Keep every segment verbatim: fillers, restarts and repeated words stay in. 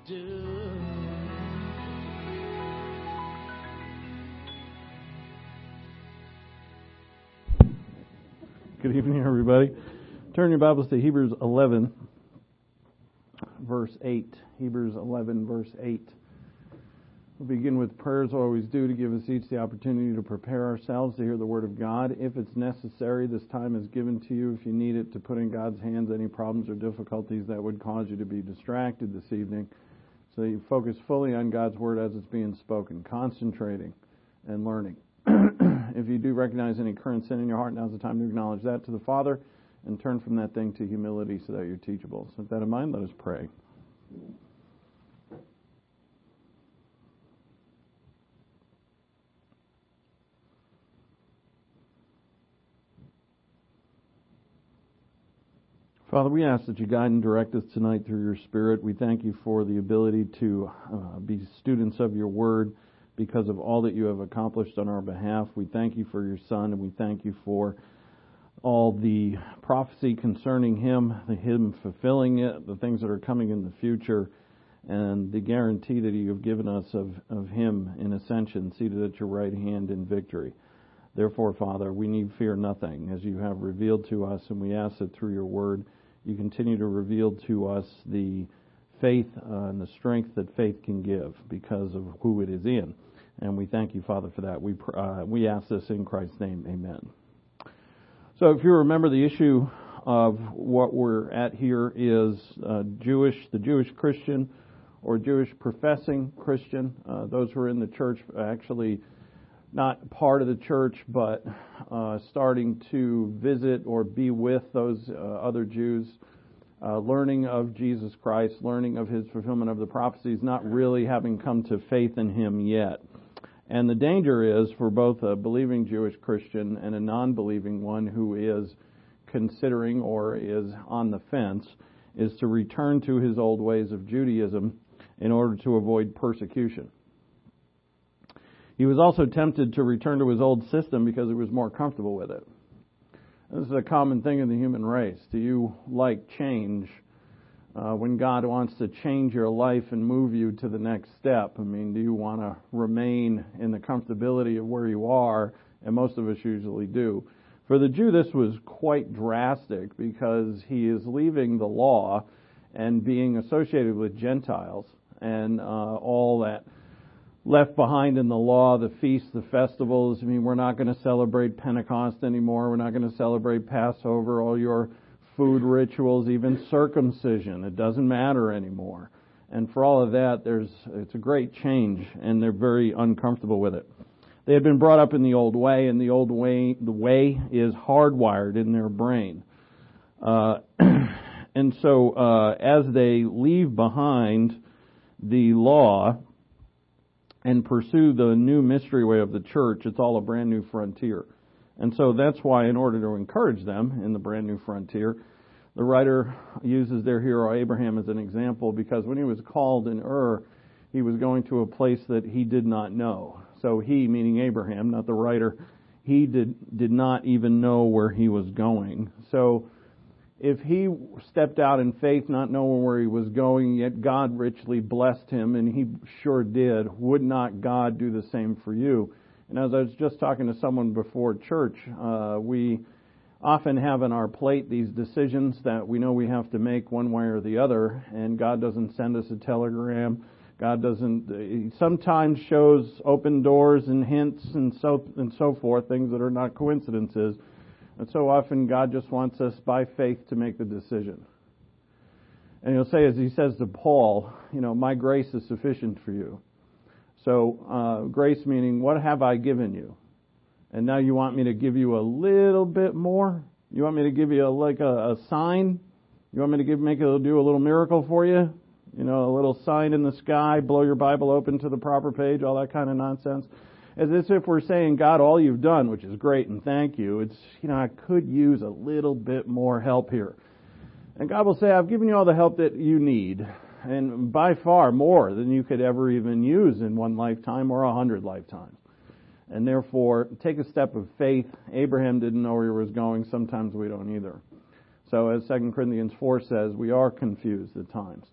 do. Good evening, everybody. Turn your Bibles to Hebrews eleven, verse eight. Hebrews eleven, verse eight. We'll begin with prayers, always do, to give us each the opportunity to prepare ourselves to hear the Word of God. If it's necessary, this time is given to you. If you need it to put in God's hands any problems or difficulties that would cause you to be distracted this evening, so that you focus fully on God's Word as it's being spoken, concentrating and learning. If you do recognize any current sin in your heart, now's the time to acknowledge that to the Father and turn from that thing to humility so that you're teachable. So with that in mind, let us pray. Father, we ask that you guide and direct us tonight through your Spirit. We thank you for the ability to uh, be students of your Word because of all that you have accomplished on our behalf. We thank you for your Son, and we thank you for all the prophecy concerning him, the him fulfilling it, the things that are coming in the future, and the guarantee that you have given us of, of him in ascension, seated at your right hand in victory. Therefore, Father, we need fear nothing, as you have revealed to us, and we ask that through your word, you continue to reveal to us the faith uh, and the strength that faith can give because of who it is in. And we thank you, Father, for that. We uh, we ask this in Christ's name. Amen. So if you remember, the issue of what we're at here is uh, Jewish, the Jewish Christian or Jewish professing Christian, uh, those who are in the church, actually not part of the church, but uh, starting to visit or be with those uh, other Jews, uh, learning of Jesus Christ, learning of his fulfillment of the prophecies, not really having come to faith in him yet. And the danger is for both a believing Jewish Christian and a non-believing one who is considering or is on the fence, is to return to his old ways of Judaism in order to avoid persecution. He was also tempted to return to his old system because he was more comfortable with it. This is a common thing in the human race. Do you like change? Uh, when God wants to change your life and move you to the next step, I mean, do you want to remain in the comfortability of where you are? And most of us usually do. For the Jew, this was quite drastic because he is leaving the law and being associated with Gentiles and uh, all that left behind in the law, the feasts, the festivals. I mean, we're not going to celebrate Pentecost anymore. We're not going to celebrate Passover, all your food rituals, even circumcision. It doesn't matter anymore. And for all of that, there's it's a great change, and they're very uncomfortable with it. They had been brought up in the old way, and the old way, the way is hardwired in their brain. Uh, and so uh, as they leave behind the law and pursue the new mystery way of the church, it's all a brand new frontier. And so that's why, in order to encourage them in the brand new frontier, the writer uses their hero Abraham as an example, because when he was called in Ur, he was going to a place that he did not know. So he, meaning Abraham, not the writer, he did did not even know where he was going. So if he stepped out in faith, not knowing where he was going, yet God richly blessed him, and he sure did, would not God do the same for you? And as I was just talking to someone before church, uh, we often have on our plate these decisions that we know we have to make one way or the other, and God doesn't send us a telegram. God doesn't, He sometimes shows open doors and hints and so and so forth, things that are not coincidences. And so often God just wants us by faith to make the decision. And he'll say, as he says to Paul, you know, my grace is sufficient for you. So uh, grace meaning, what have I given you? And now you want me to give you a little bit more? You want me to give you a, like a, a sign? You want me to give make it do a little miracle for you? You know, a little sign in the sky, blow your Bible open to the proper page, all that kind of nonsense. As if we're saying, God, all you've done, which is great and thank you, it's, you know, I could use a little bit more help here. And God will say, I've given you all the help that you need, and by far more than you could ever even use in one lifetime or a hundred lifetimes. And therefore, take a step of faith. Abraham didn't know where he was going. Sometimes we don't either. So as Second Corinthians four says, we are confused at times.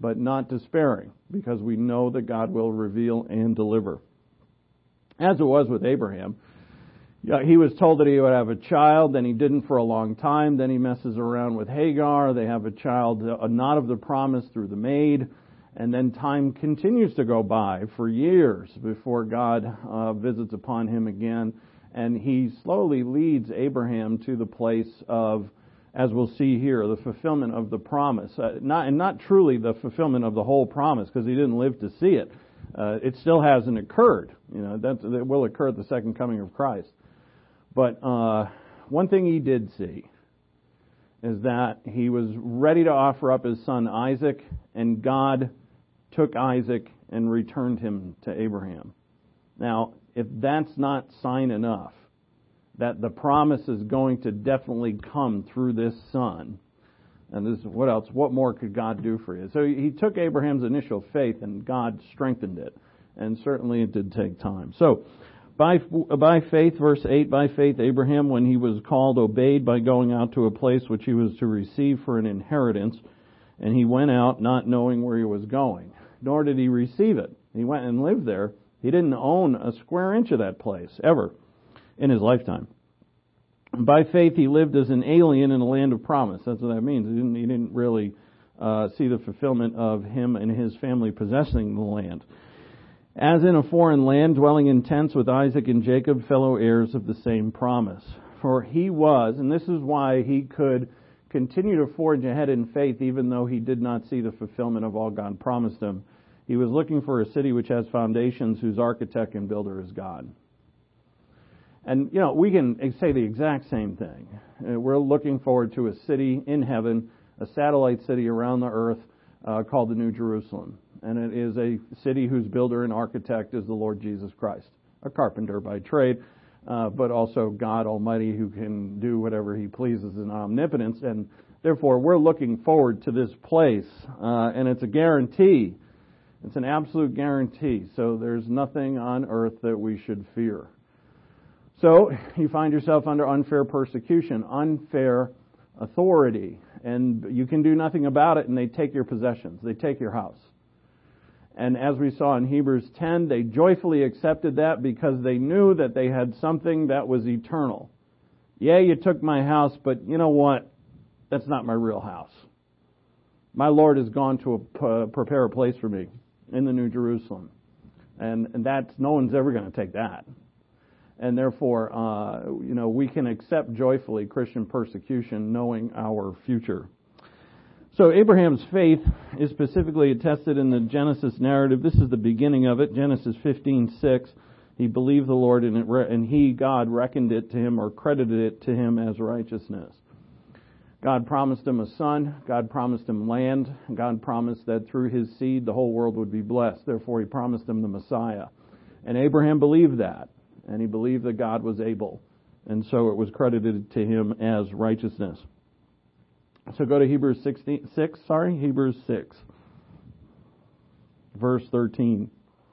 but not despairing, because we know that God will reveal and deliver. As it was with Abraham, he was told that he would have a child, then he didn't for a long time, then he messes around with Hagar, they have a child, not of the promise, through the maid, and then time continues to go by for years before God uh, visits upon him again, and he slowly leads Abraham to the place of, as we'll see here, the fulfillment of the promise. Uh, not, and not truly the fulfillment of the whole promise, because he didn't live to see it. Uh, it still hasn't occurred. You know, that, that will occur at the second coming of Christ. But uh, one thing he did see is that he was ready to offer up his son Isaac, and God took Isaac and returned him to Abraham. Now, if that's not sign enough that the promise is going to definitely come through this son, and this, what else? What more could God do for you? So he took Abraham's initial faith, and God strengthened it, and certainly it did take time. So, by by faith, verse eight, by faith Abraham, when he was called, obeyed by going out to a place which he was to receive for an inheritance, and he went out not knowing where he was going, nor did he receive it. He went and lived there. He didn't own a square inch of that place, ever, in his lifetime. By faith, he lived as an alien in a land of promise. That's what that means. He didn't, he didn't really uh, see the fulfillment of him and his family possessing the land. As in a foreign land, dwelling in tents with Isaac and Jacob, fellow heirs of the same promise. For he was, and this is why he could continue to forge ahead in faith even though he did not see the fulfillment of all God promised him. He was looking for a city which has foundations, whose architect and builder is God. And, you know, we can say the exact same thing. We're looking forward to a city in heaven, a satellite city around the earth uh, called the New Jerusalem. And it is a city whose builder and architect is the Lord Jesus Christ, a carpenter by trade, uh, but also God Almighty, who can do whatever He pleases in omnipotence. And therefore, we're looking forward to this place, uh, and it's a guarantee. It's an absolute guarantee. So there's nothing on earth that we should fear. So you find yourself under unfair persecution, unfair authority, and you can do nothing about it, and they take your possessions. They take your house. And as we saw in Hebrews ten, they joyfully accepted that because they knew that they had something that was eternal. Yeah, you took my house, but you know what? That's not my real house. My Lord has gone to a, uh, prepare a place for me in the New Jerusalem. And, and that's, no one's ever going to take that. And therefore, uh, you know, we can accept joyfully Christian persecution knowing our future. So Abraham's faith is specifically attested in the Genesis narrative. This is the beginning of it, Genesis fifteen six. He believed the Lord, and, it re- and he, God, reckoned it to him or credited it to him as righteousness. God promised him a son. God promised him land. God promised that through his seed the whole world would be blessed. Therefore, he promised him the Messiah. And Abraham believed that. And he believed that God was able. And so it was credited to him as righteousness. So go to Hebrews sixteen, six, sorry, Hebrews six, verse thirteen.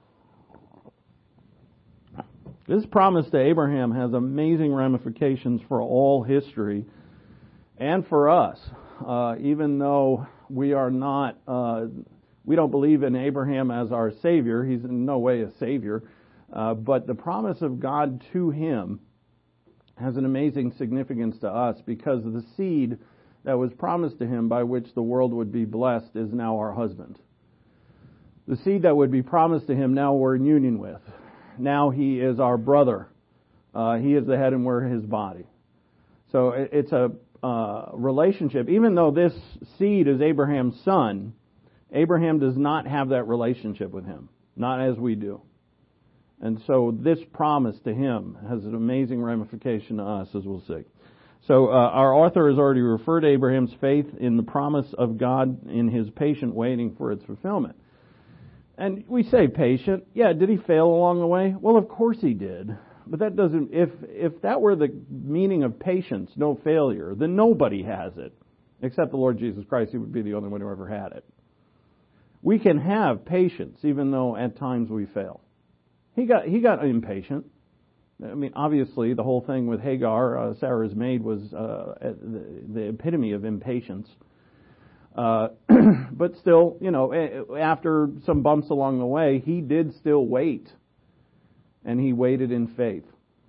This promise to Abraham has amazing ramifications for all history and for us. Uh, even though we are not, uh, we don't believe in Abraham as our Savior. He's in no way a Savior. Uh, but the promise of God to him has an amazing significance to us because the seed that was promised to him by which the world would be blessed is now our husband. The seed that would be promised to him now we're in union with. Now he is our brother. Uh, he is the head and we're his body. So it, it's a uh, relationship. Even though this seed is Abraham's son, Abraham does not have that relationship with him. Not as we do. And so this promise to him has an amazing ramification to us, as we'll see. So uh, our author has already referred to Abraham's faith in the promise of God in his patient waiting for its fulfillment. And we say patient. Yeah, did he fail along the way? Well, of course he did. But that doesn't, if if that were the meaning of patience, no failure, then nobody has it. Except the Lord Jesus Christ. He would be the only one who ever had it. We can have patience even though at times we fail. He got he got impatient. I mean, obviously, the whole thing with Hagar, uh, Sarah's maid, was uh, the, the epitome of impatience. Uh, but still, you know, after some bumps along the way, he did still wait. And he waited in faith.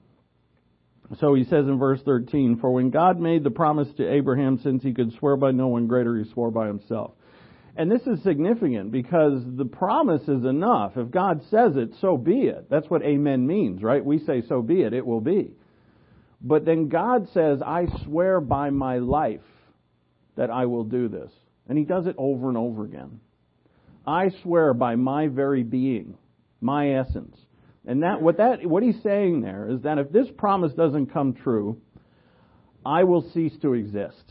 So he says in verse thirteen, for when God made the promise to Abraham, since he could swear by no one greater, he swore by himself. And this is significant because the promise is enough. If God says it, so be it. That's what amen means, right? We say, so be it, it will be. But then God says, I swear by my life that I will do this. And he does it over and over again. I swear by my very being, my essence. And that what that what he's saying there is that if this promise doesn't come true, I will cease to exist.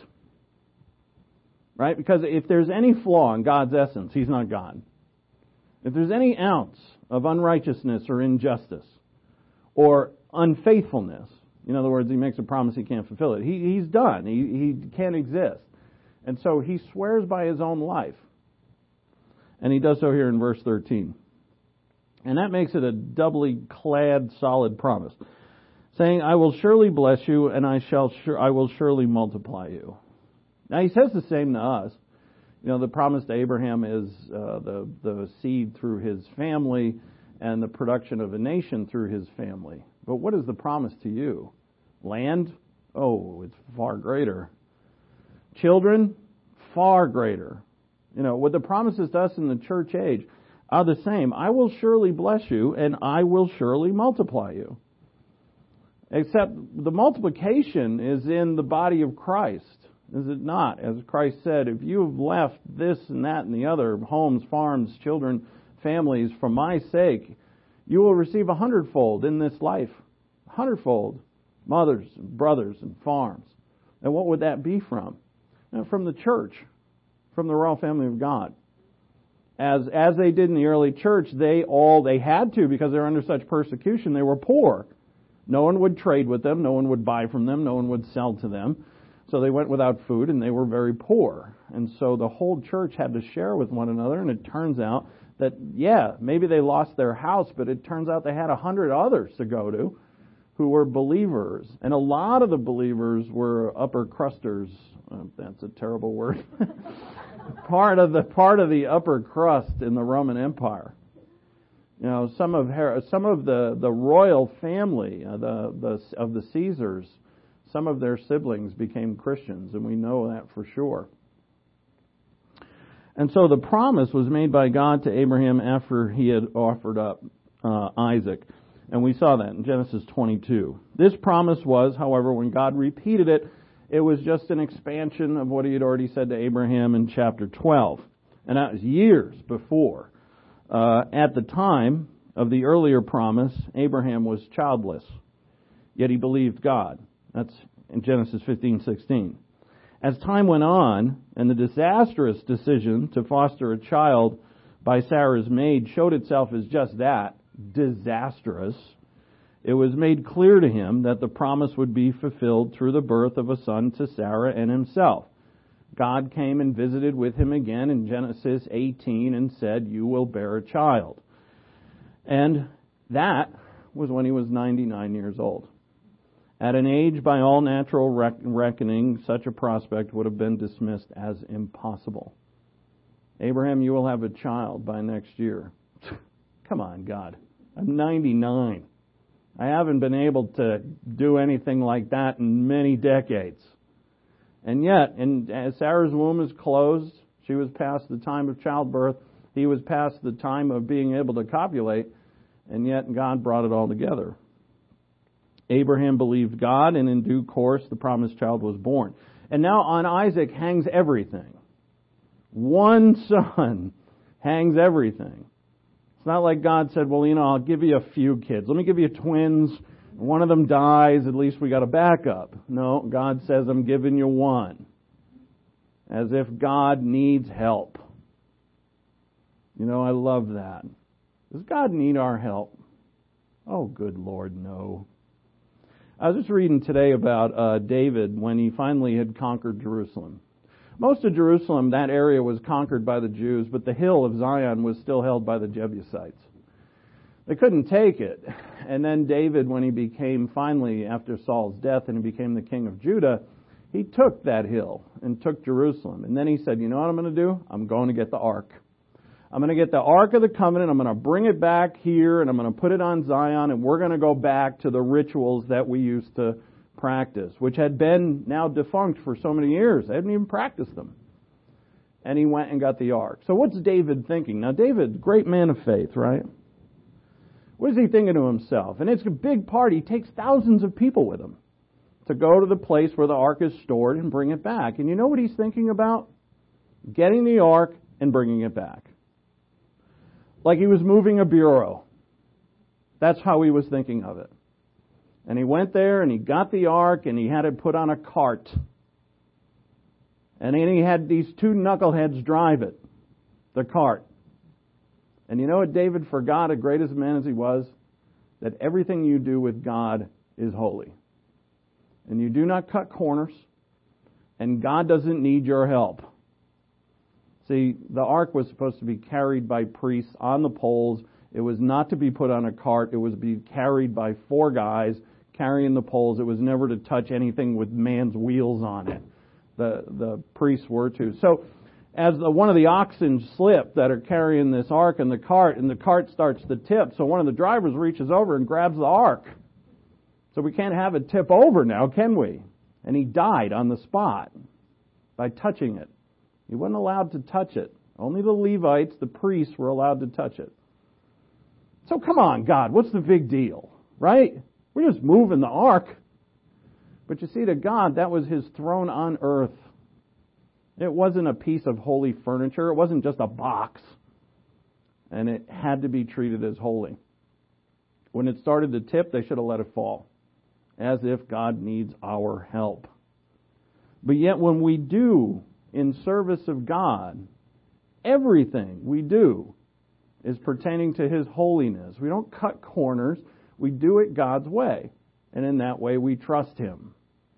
Right? Because if there's any flaw in God's essence, he's not God. If there's any ounce of unrighteousness or injustice or unfaithfulness, in other words, he makes a promise he can't fulfill it, he, he's done. He, he can't exist. And so he swears by his own life. And he does so here in verse thirteen. And that makes it a doubly clad, solid promise, saying, I will surely bless you, and I shall sur- I will surely multiply you. Now, he says the same to us. You know, the promise to Abraham is uh, the, the seed through his family and the production of a nation through his family. But what is the promise to you? Land? Oh, it's far greater. Children? Far greater. You know, what the promises to us in the church age are the same. I will surely bless you, and I will surely multiply you. Except the multiplication is in the body of Christ, is it not? As Christ said, if you have left this and that and the other, homes, farms, children, families, for my sake, you will receive a hundredfold in this life. A hundredfold. Mothers and brothers and farms. And what would that be from? Now, from the church, from the royal family of God. As as they did in the early church, they all, they had to because they were under such persecution, they were poor. No one would trade with them, no one would buy from them, no one would sell to them. So they went without food and they were very poor. And so the whole church had to share with one another, and it turns out that, yeah, maybe they lost their house, but it turns out they had a hundred others to go to who were believers. And a lot of the believers were upper crusters. Uh, that's a terrible word. part of the part of the upper crust in the Roman Empire. You know, some of Her- some of the, the royal family, uh, the the of the Caesars, some of their siblings became Christians, and we know that for sure. And so the promise was made by God to Abraham after he had offered up uh, Isaac. And we saw that in Genesis twenty-two. This promise was, however, when God repeated it, it was just an expansion of what he had already said to Abraham in chapter twelve. And that was years before. Uh, at the time of the earlier promise, Abraham was childless. Yet he believed God. That's in Genesis fifteen sixteen. As time went on, and the disastrous decision to foster a child by Sarah's maid showed itself as just that, disastrous, it was made clear to him that the promise would be fulfilled through the birth of a son to Sarah and himself. God came and visited with him again in Genesis eighteen and said, you will bear a child. And that was when he was ninety-nine years old. At an age by all natural reckoning, such a prospect would have been dismissed as impossible. Abraham, you will have a child by next year. Come on, God. I'm ninety-nine. I haven't been able to do anything like that in many decades. And yet, and as Sarah's womb is closed, she was past the time of childbirth, he was past the time of being able to copulate, and yet God brought it all together. Abraham believed God, and in due course the promised child was born. And now on Isaac hangs everything. One son hangs everything. It's not like God said, well, you know, I'll give you a few kids. Let me give you twins. One of them dies, at least we got a backup. No, God says, I'm giving you one. As if God needs help. You know, I love that. Does God need our help? Oh, good Lord, no. I was just reading today about uh, David when he finally had conquered Jerusalem. Most of Jerusalem, that area was conquered by the Jews, but the hill of Zion was still held by the Jebusites. They couldn't take it. And then David, when he became finally, after Saul's death, and he became the king of Judah, He took that hill and took Jerusalem. And then he said, you know what I'm going to do? I'm going to get the ark. I'm going to get the Ark of the Covenant. I'm going to bring it back here, and I'm going to put it on Zion, and we're going to go back to the rituals that we used to practice, which had been now defunct for so many years. They hadn't even practiced them. And he went and got the Ark. So what's David thinking? Now, David, great man of faith, right? What is he thinking to himself? And it's a big party. He takes thousands of people with him to go to the place where the Ark is stored and bring it back. And you know what he's thinking about? Getting the Ark and bringing it back. Like he was moving a bureau. That's how he was thinking of it. And he went there and he got the ark and he had it put on a cart. And then he had these two knuckleheads drive it, the cart. And you know what David forgot, as great as a man as he was? That everything you do with God is holy. And you do not cut corners. And God doesn't need your help. See, the ark was supposed to be carried by priests on the poles. It was not to be put on a cart. It was to be carried by four guys carrying the poles. It was never to touch anything with man's wheels on it. The the priests were to. So as the, one of the oxen slip that are carrying this ark in the cart, and the cart starts to tip, so one of the drivers reaches over and grabs the ark. So we can't have it tip over now, can we? And he died on the spot by touching it. He wasn't allowed to touch it. Only the Levites, the priests, were allowed to touch it. So come on, God, what's the big deal? Right? We're just moving the ark. But you see, to God, that was his throne on earth. It wasn't a piece of holy furniture. It wasn't just a box. And it had to be treated as holy. When it started to tip, they should have let it fall. As if God needs our help. But yet when we do, in service of God, everything we do is pertaining to His holiness. We don't cut corners. We do it God's way. And in that way, we trust Him.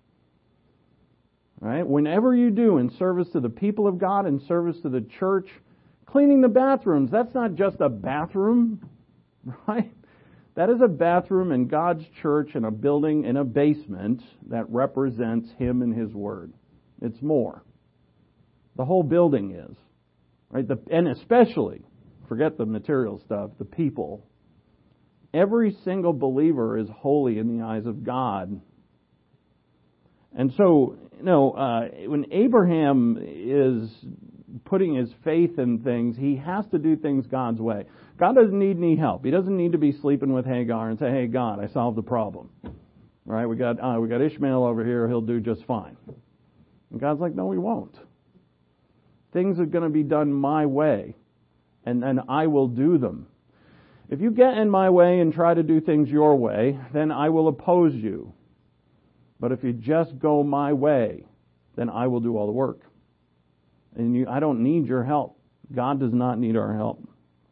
Right? Whenever you do in service to the people of God, in service to the church, cleaning the bathrooms, that's not just a bathroom, right? That is a bathroom in God's church in a building in a basement that represents Him and His Word. It's more. The whole building is. Right? The, and especially, forget the material stuff, the people. Every single believer is holy in the eyes of God. And so, you know, uh, when Abraham is putting his faith in things, he has to do things God's way. God doesn't need any help. He doesn't need to be sleeping with Hagar and say, hey, God, I solved the problem. Right? We got, uh, we got Ishmael over here. He'll do just fine. And God's like, no, he won't. Things are going to be done my way, and then I will do them. If you get in my way and try to do things your way, then I will oppose you. But if you just go my way, then I will do all the work. And you, I don't need your help. God does not need our help.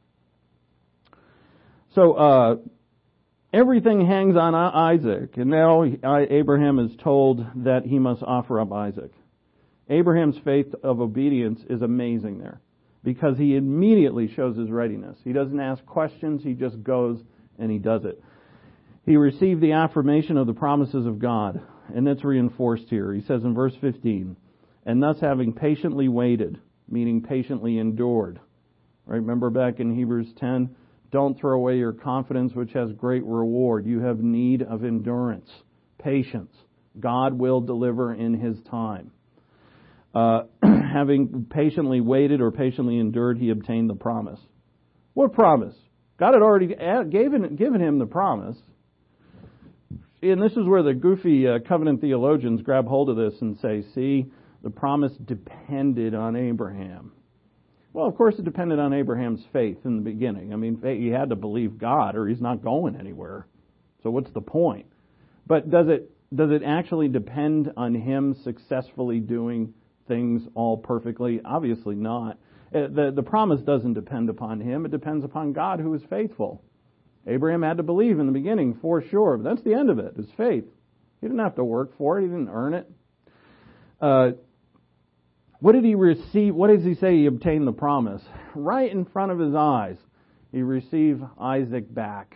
So uh, everything hangs on Isaac, and now Abraham is told that he must offer up Isaac. Abraham's faith of obedience is amazing there because he immediately shows his readiness. He doesn't ask questions, he just goes and he does it. He received the affirmation of the promises of God, and that's reinforced here. He says in verse fifteen, and thus having patiently waited, meaning patiently endured. Right? Remember back in Hebrews ten, don't throw away your confidence which has great reward. You have need of endurance, patience. God will deliver in His time. Uh, having patiently waited or patiently endured, he obtained the promise. What promise? God had already given, given him the promise. And this is where the goofy uh, covenant theologians grab hold of this and say, see, the promise depended on Abraham. Well, of course it depended on Abraham's faith in the beginning. I mean, he had to believe God or he's not going anywhere. So what's the point? But does it does it actually depend on him successfully doing things all perfectly? Obviously not. The, the promise doesn't depend upon him. It depends upon God who is faithful. Abraham had to believe in the beginning for sure, but that's the end of it, his faith. He didn't have to work for it. He didn't earn it. Uh, what did he receive? What does he say he obtained the promise? Right in front of his eyes, he received Isaac back.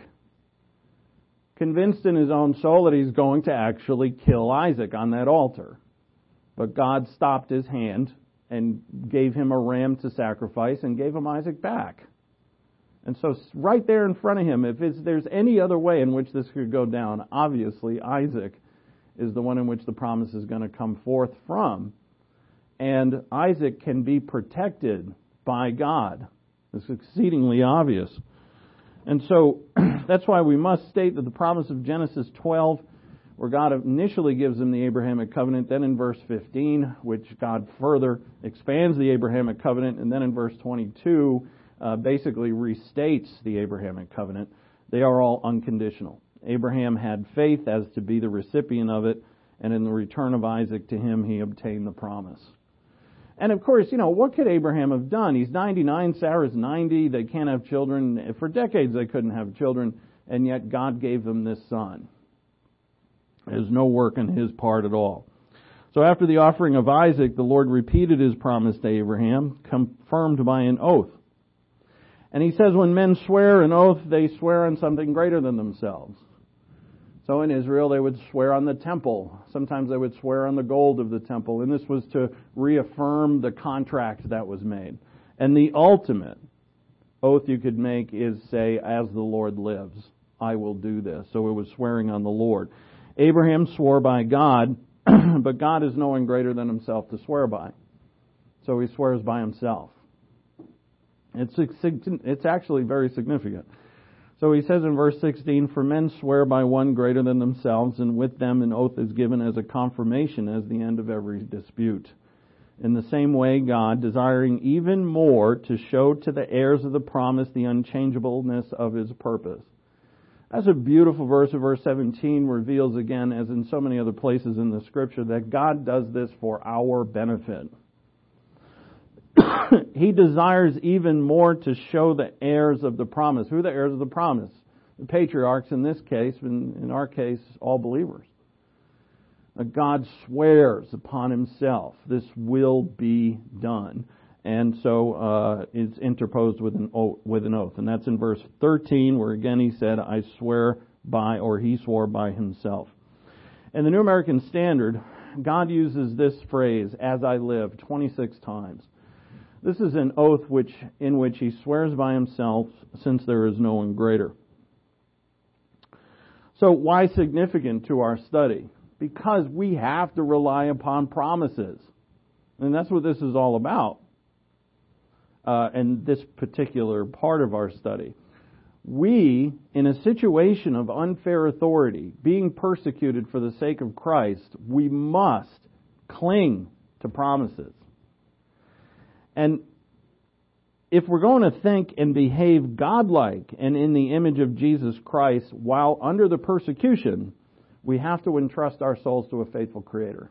Convinced in his own soul that he's going to actually kill Isaac on that altar. But God stopped his hand and gave him a ram to sacrifice and gave him Isaac back. And so right there in front of him, if it's, there's any other way in which this could go down, obviously Isaac is the one in which the promise is going to come forth from. And Isaac can be protected by God. It's exceedingly obvious. And so that's why we must state that the promise of Genesis twelve, where God initially gives them the Abrahamic covenant, then in verse fifteen, which God further expands the Abrahamic covenant, and then in verse twenty-two, uh, basically restates the Abrahamic covenant, they are all unconditional. Abraham had faith as to be the recipient of it, and in the return of Isaac to him, he obtained the promise. And of course, you know, what could Abraham have done? He's ninety-nine, Sarah's ninety, they can't have children. For decades they couldn't have children, and yet God gave them this son. There's no work on his part at all. So after the offering of Isaac, the Lord repeated his promise to Abraham, confirmed by an oath. And he says when men swear an oath, they swear on something greater than themselves. So in Israel, they would swear on the temple. Sometimes they would swear on the gold of the temple. And this was to reaffirm the contract that was made. And the ultimate oath you could make is say, as the Lord lives, I will do this. So it was swearing on the Lord. Abraham swore by God, but God is no one greater than himself to swear by. So he swears by himself. It's, it's actually very significant. So he says in verse sixteen, for men swear by one greater than themselves, and with them an oath is given as a confirmation as the end of every dispute. In the same way, God, desiring even more to show to the heirs of the promise the unchangeableness of his purpose. That's a beautiful verse. Verse seventeen reveals again, as in so many other places in the Scripture, that God does this for our benefit. He desires even more to show the heirs of the promise. Who are the heirs of the promise? The patriarchs in this case, in, in our case, all believers. God swears upon himself, this will be done. And so uh, it's interposed with an, oath, with an oath. And that's in verse thirteen, where again he said, I swear by, or he swore by himself. In the New American Standard, God uses this phrase, as I live, twenty-six times. This is an oath which in which he swears by himself, since there is no one greater. So why significant to our study? Because we have to rely upon promises. And that's what this is all about. Uh, and this particular part of our study. We, in a situation of unfair authority, being persecuted for the sake of Christ, we must cling to promises. And if we're going to think and behave godlike and in the image of Jesus Christ while under the persecution, we have to entrust our souls to a faithful Creator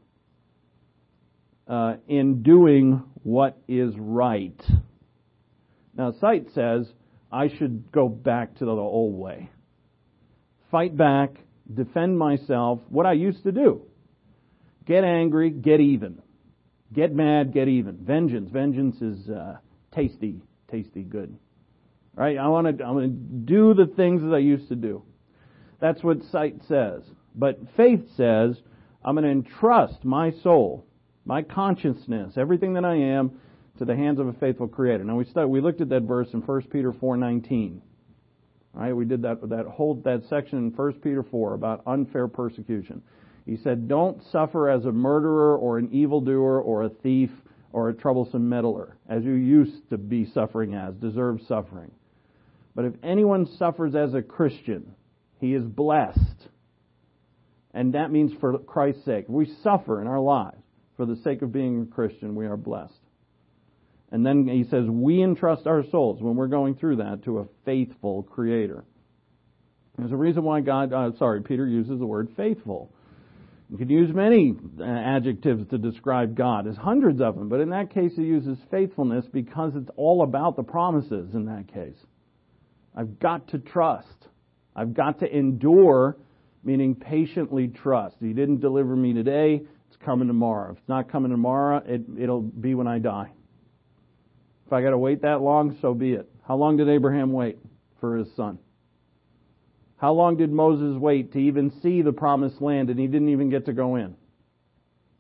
uh, in doing what is right. Now, sight says, I should go back to the old way. Fight back, defend myself, what I used to do. Get angry, get even. Get mad, get even. Vengeance. Vengeance is uh, tasty, tasty good. Right? I want to I want to do the things that I used to do. That's what sight says. But faith says, I'm going to entrust my soul, my consciousness, everything that I am, to the hands of a faithful Creator. Now we started, we looked at that verse in First Peter four nineteen. Right? We did that that whole that section in First Peter four about unfair persecution. He said, don't suffer as a murderer or an evildoer or a thief or a troublesome meddler, as you used to be suffering as, deserve suffering. But if anyone suffers as a Christian, he is blessed. And that means for Christ's sake. If we suffer in our lives for the sake of being a Christian, we are blessed. And then he says, we entrust our souls when we're going through that to a faithful Creator. There's a reason why God, uh, sorry, Peter uses the word faithful. You could use many adjectives to describe God. There's hundreds of them, but in that case he uses faithfulness because it's all about the promises in that case. I've got to trust. I've got to endure, meaning patiently trust. He didn't deliver me today, it's coming tomorrow. If it's not coming tomorrow, it, it'll be when I die. If I got to wait that long, so be it. How long did Abraham wait for his son? How long did Moses wait to even see the promised land, and he didn't even get to go in?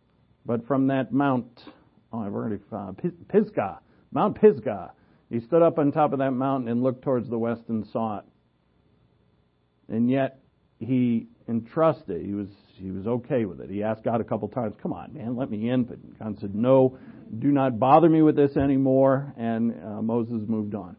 But from that Mount, oh, I've already found, Pisgah, Mount Pisgah, he stood up on top of that mountain and looked towards the west and saw it. And yet, he entrusted, he was he was okay with it. He asked God a couple times, come on, man, let me in. But God said, no, do not bother me with this anymore. And uh, Moses moved on.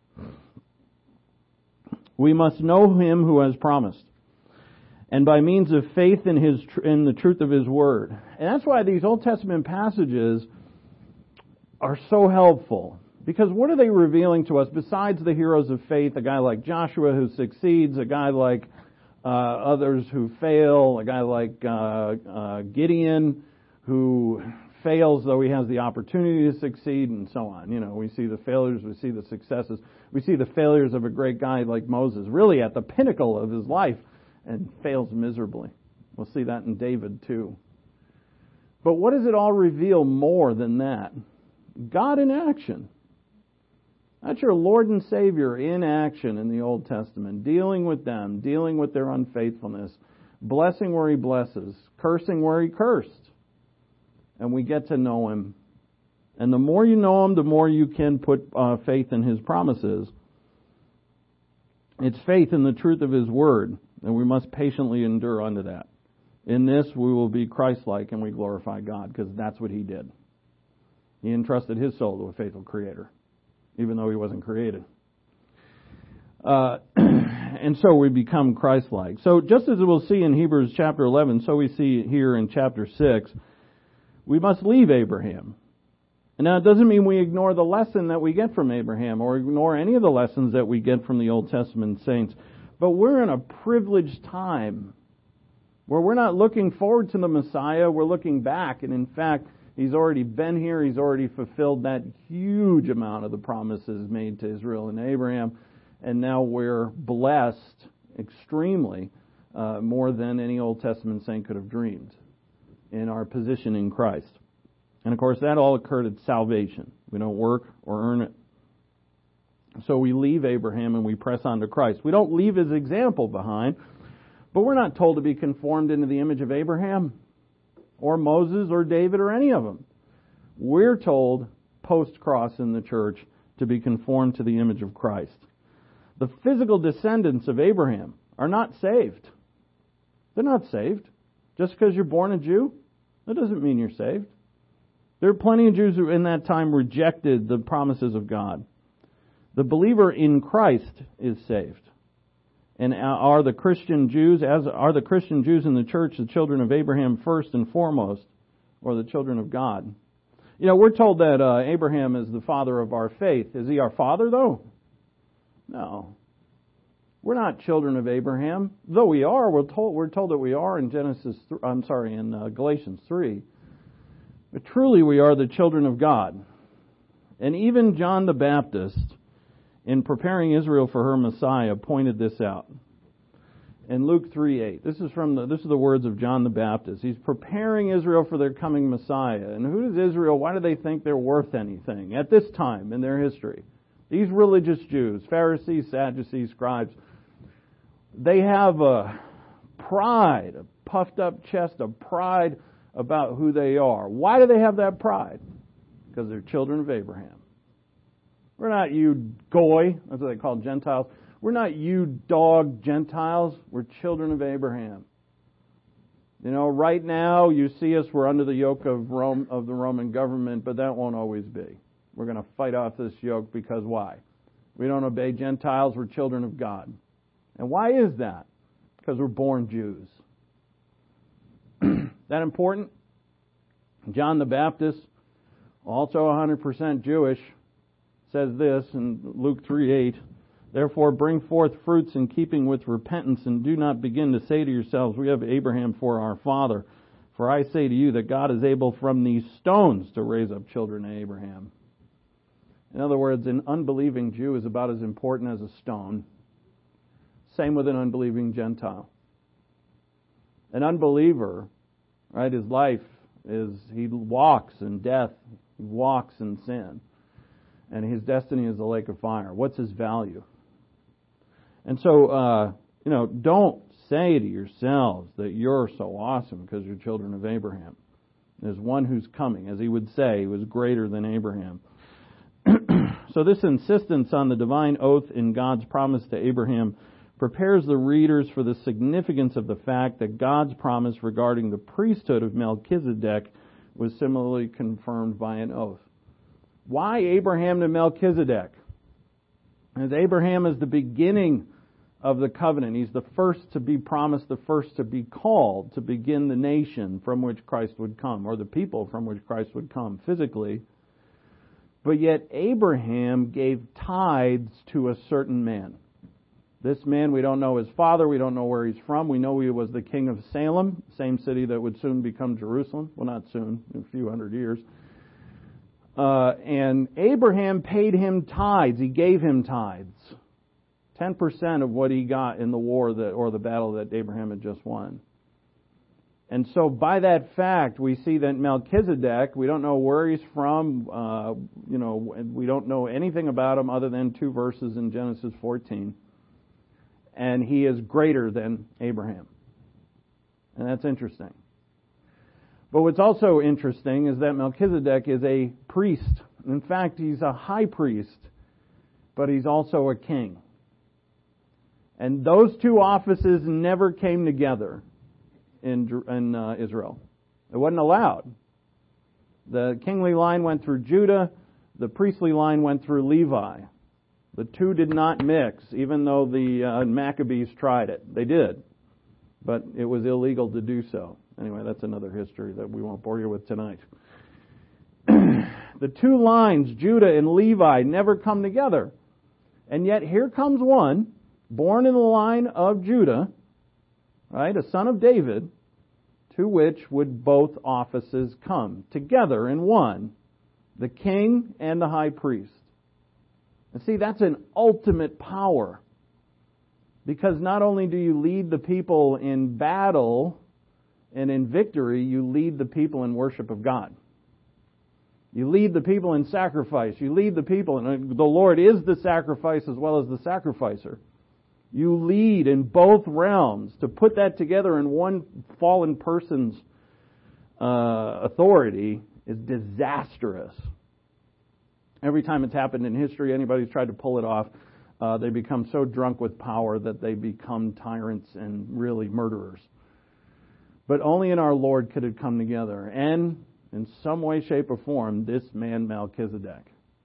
We must know him who has promised, and by means of faith in his in the truth of his word. And that's why these Old Testament passages are so helpful. Because what are they revealing to us besides the heroes of faith, a guy like Joshua who succeeds, a guy like uh, others who fail, a guy like uh, uh, Gideon who fails though he has the opportunity to succeed, and so on. You know, we see the failures, we see the successes. We see the failures of a great guy like Moses, really at the pinnacle of his life, and fails miserably. We'll see that in David too. But what does it all reveal more than that? God in action. That's your Lord and Savior in action in the Old Testament, dealing with them, dealing with their unfaithfulness, blessing where He blesses, cursing where He cursed. And we get to know Him. And the more you know Him, the more you can put uh, faith in His promises. It's faith in the truth of His Word, and we must patiently endure unto that. In this we will be Christ-like and we glorify God, because that's what He did. He entrusted His soul to a faithful Creator, even though He wasn't created. Uh, and so we become Christ-like. So just as we'll see in Hebrews chapter eleven, so we see here in chapter six, we must leave Abraham. And now it doesn't mean we ignore the lesson that we get from Abraham or ignore any of the lessons that we get from the Old Testament saints. But we're in a privileged time where we're not looking forward to the Messiah, we're looking back. And in fact, He's already been here, He's already fulfilled that huge amount of the promises made to Israel and Abraham. And now we're blessed extremely, uh, more than any Old Testament saint could have dreamed, in our position in Christ. And of course, that all occurred at salvation. We don't work or earn it. So we leave Abraham and we press on to Christ. We don't leave his example behind, but we're not told to be conformed into the image of Abraham or Moses or David or any of them. We're told, post-cross in the church, to be conformed to the image of Christ. The physical descendants of Abraham are not saved. They're not saved. Just because you're born a Jew, that doesn't mean you're saved. There are plenty of Jews who in that time rejected the promises of God. The believer in Christ is saved. And are the Christian Jews, as are the Christian Jews in the church, the children of Abraham first and foremost, or the children of God? You know, we're told that uh, Abraham is the father of our faith. Is he our father, though? No. We're not children of Abraham, though we are. We're told we're told that we are in Genesis. I'm sorry, in uh, Galatians three. But truly, we are the children of God. And even John the Baptist, in preparing Israel for her Messiah, pointed this out. In Luke three eight, this is from the, this is the words of John the Baptist. He's preparing Israel for their coming Messiah. And who is Israel? Why do they think they're worth anything at this time in their history? These religious Jews, Pharisees, Sadducees, scribes, they have a pride, a puffed up chest of pride about who they are. Why do they have that pride? Because they're children of Abraham. We're not you goy, that's what they call Gentiles. We're not you dog Gentiles. We're children of Abraham. You know, right now you see us, we're under the yoke of Rome, of the Roman government, but that won't always be. We're going to fight off this yoke because why? We don't obey Gentiles, we're children of God. And why is that? Because we're born Jews. That important? John the Baptist, also one hundred percent Jewish, says this in Luke three eight, therefore bring forth fruits in keeping with repentance, and do not begin to say to yourselves, we have Abraham for our father. For I say to you that God is able from these stones to raise up children to Abraham. In other words, an unbelieving Jew is about as important as a stone. Same with an unbelieving Gentile. An unbeliever, right, his life is, he walks in death, he walks in sin, and his destiny is the lake of fire. What's his value? And so, uh, you know, don't say to yourselves that you're so awesome because you're children of Abraham. There's one who's coming. As he would say, he was greater than Abraham. So this insistence on the divine oath in God's promise to Abraham prepares the readers for the significance of the fact that God's promise regarding the priesthood of Melchizedek was similarly confirmed by an oath. Why Abraham to Melchizedek? As Abraham is the beginning of the covenant. He's the first to be promised, the first to be called to begin the nation from which Christ would come, or the people from which Christ would come physically. But yet Abraham gave tithes to a certain man. This man, we don't know his father, we don't know where he's from. We know he was the king of Salem, same city that would soon become Jerusalem. Well, not soon, in a few hundred years. Uh, and Abraham paid him tithes. He gave him tithes. ten percent of what he got in the war that, or the battle that Abraham had just won. And so by that fact, we see that Melchizedek, we don't know where he's from, uh, you know, we don't know anything about him other than two verses in Genesis fourteen. And he is greater than Abraham. And that's interesting. But what's also interesting is that Melchizedek is a priest. In fact, he's a high priest, but he's also a king. And those two offices never came together in, in uh, Israel. It wasn't allowed. The kingly line went through Judah. The priestly line went through Levi. The two did not mix, even though the uh, Maccabees tried it. They did. But it was illegal to do so. Anyway, that's another history that we won't bore you with tonight. The two lines, Judah and Levi, never come together. And yet here comes one, born in the line of Judah, right, a son of David, to which would both offices come together in one, the king and the high priest. And see, that's an ultimate power. Because not only do you lead the people in battle and in victory, you lead the people in worship of God. You lead the people in sacrifice. You lead the people, and the Lord is the sacrifice as well as the sacrificer. You lead in both realms. To put that together in one fallen person's uh, authority is disastrous. Every time it's happened in history, anybody's tried to pull it off, uh, they become so drunk with power that they become tyrants and really murderers. But only in our Lord could it come together. And in some way, shape, or form, this man Melchizedek.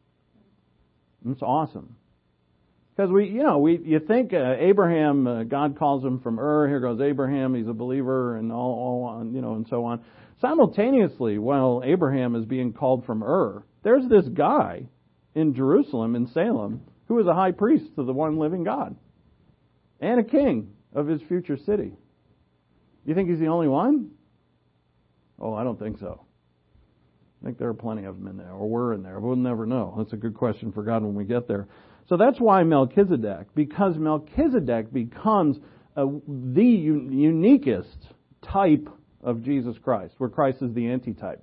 It's awesome. Because we, you know, we you think uh, Abraham, uh, God calls him from Ur. Here goes Abraham. He's a believer, and all, all on, you know, and so on. Simultaneously, while Abraham is being called from Ur, there's this guy in Jerusalem, in Salem, who is a high priest to the one living God, and a king of his future city. You think he's the only one? Oh, I don't think so. I think there are plenty of them in there, or were in there. We'll never know. That's a good question for God when we get there. So that's why Melchizedek, because Melchizedek becomes a, the un- uniquest type of Jesus Christ, where Christ is the antitype.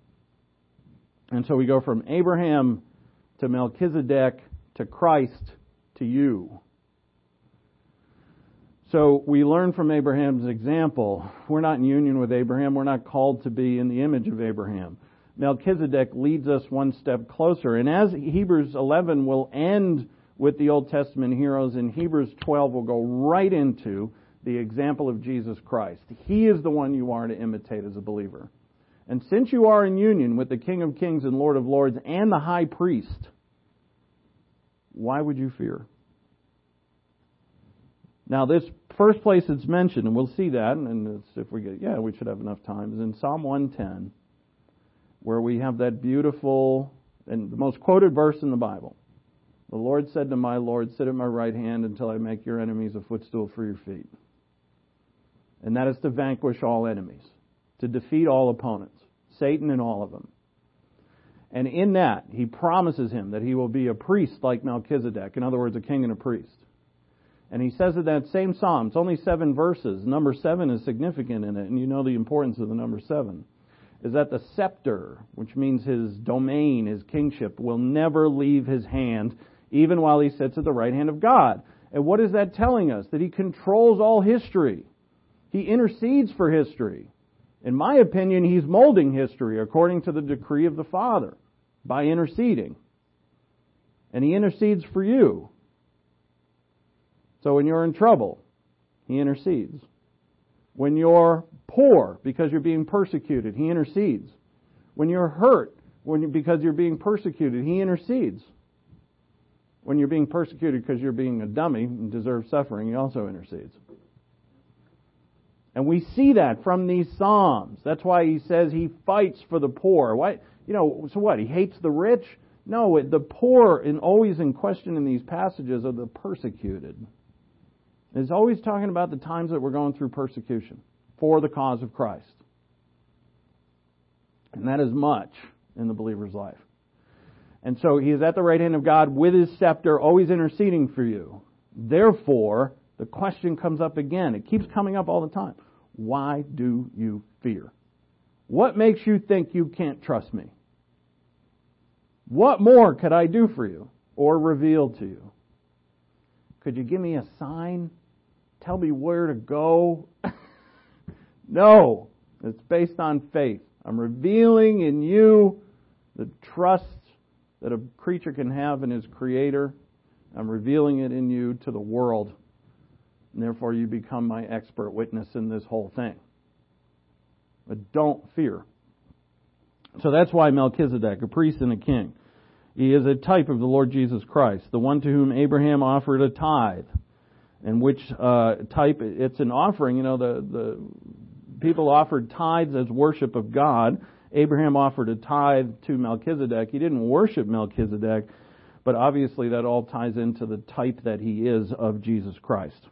And so we go from Abraham to Melchizedek to Christ to you. So we learn from Abraham's example. We're not in union with Abraham. We're not called to be in the image of Abraham. Melchizedek leads us one step closer. And as Hebrews eleven will end with the Old Testament heroes, in Hebrews twelve will go right into the example of Jesus Christ. He is the one you are to imitate as a believer. And since you are in union with the King of Kings and Lord of Lords and the High Priest, why would you fear? Now, this first place it's mentioned, and we'll see that, and it's, if we get, yeah, we should have enough time, is in Psalm one ten, where we have that beautiful and the most quoted verse in the Bible. The Lord said to my Lord, sit at my right hand until I make your enemies a footstool for your feet. And that is to vanquish all enemies, to defeat all opponents, Satan and all of them. And in that, he promises him that he will be a priest like Melchizedek, in other words, a king and a priest. And he says in that same psalm, it's only seven verses, number seven is significant in it, and you know the importance of the number seven, is that the scepter, which means his domain, his kingship, will never leave his hand, even while he sits at the right hand of God. And what is that telling us? That he controls all history. He intercedes for history. In my opinion, He's molding history according to the decree of the Father by interceding. And He intercedes for you. So when you're in trouble, He intercedes. When you're poor because you're being persecuted, He intercedes. When you're hurt when you, because you're being persecuted, He intercedes. When you're being persecuted because you're being a dummy and deserve suffering, He also intercedes. And we see that from these Psalms. That's why He says He fights for the poor. Why? You know, so what? He hates the rich? No, the poor, and always in question in these passages, are the persecuted. It's always talking about the times that we're going through persecution for the cause of Christ. And that is much in the believer's life. And so He is at the right hand of God with His scepter, always interceding for you. Therefore, the question comes up again. It keeps coming up all the time. Why do you fear? What makes you think you can't trust me? What more could I do for you or reveal to you? Could you give me a sign? Tell me where to go? No. It's based on faith. I'm revealing in you the trust that a creature can have in his Creator. I'm revealing it in you to the world. And therefore you become my expert witness in this whole thing. But don't fear. So that's why Melchizedek, a priest and a king, he is a type of the Lord Jesus Christ, the one to whom Abraham offered a tithe. And which uh, type, it's an offering, you know, the, the people offered tithes as worship of God. Abraham offered a tithe to Melchizedek. He didn't worship Melchizedek, but obviously that all ties into the type that he is of Jesus Christ.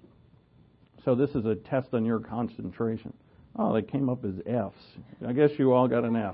So this is a test on your concentration. Oh, they came up as F's. I guess you all got an F.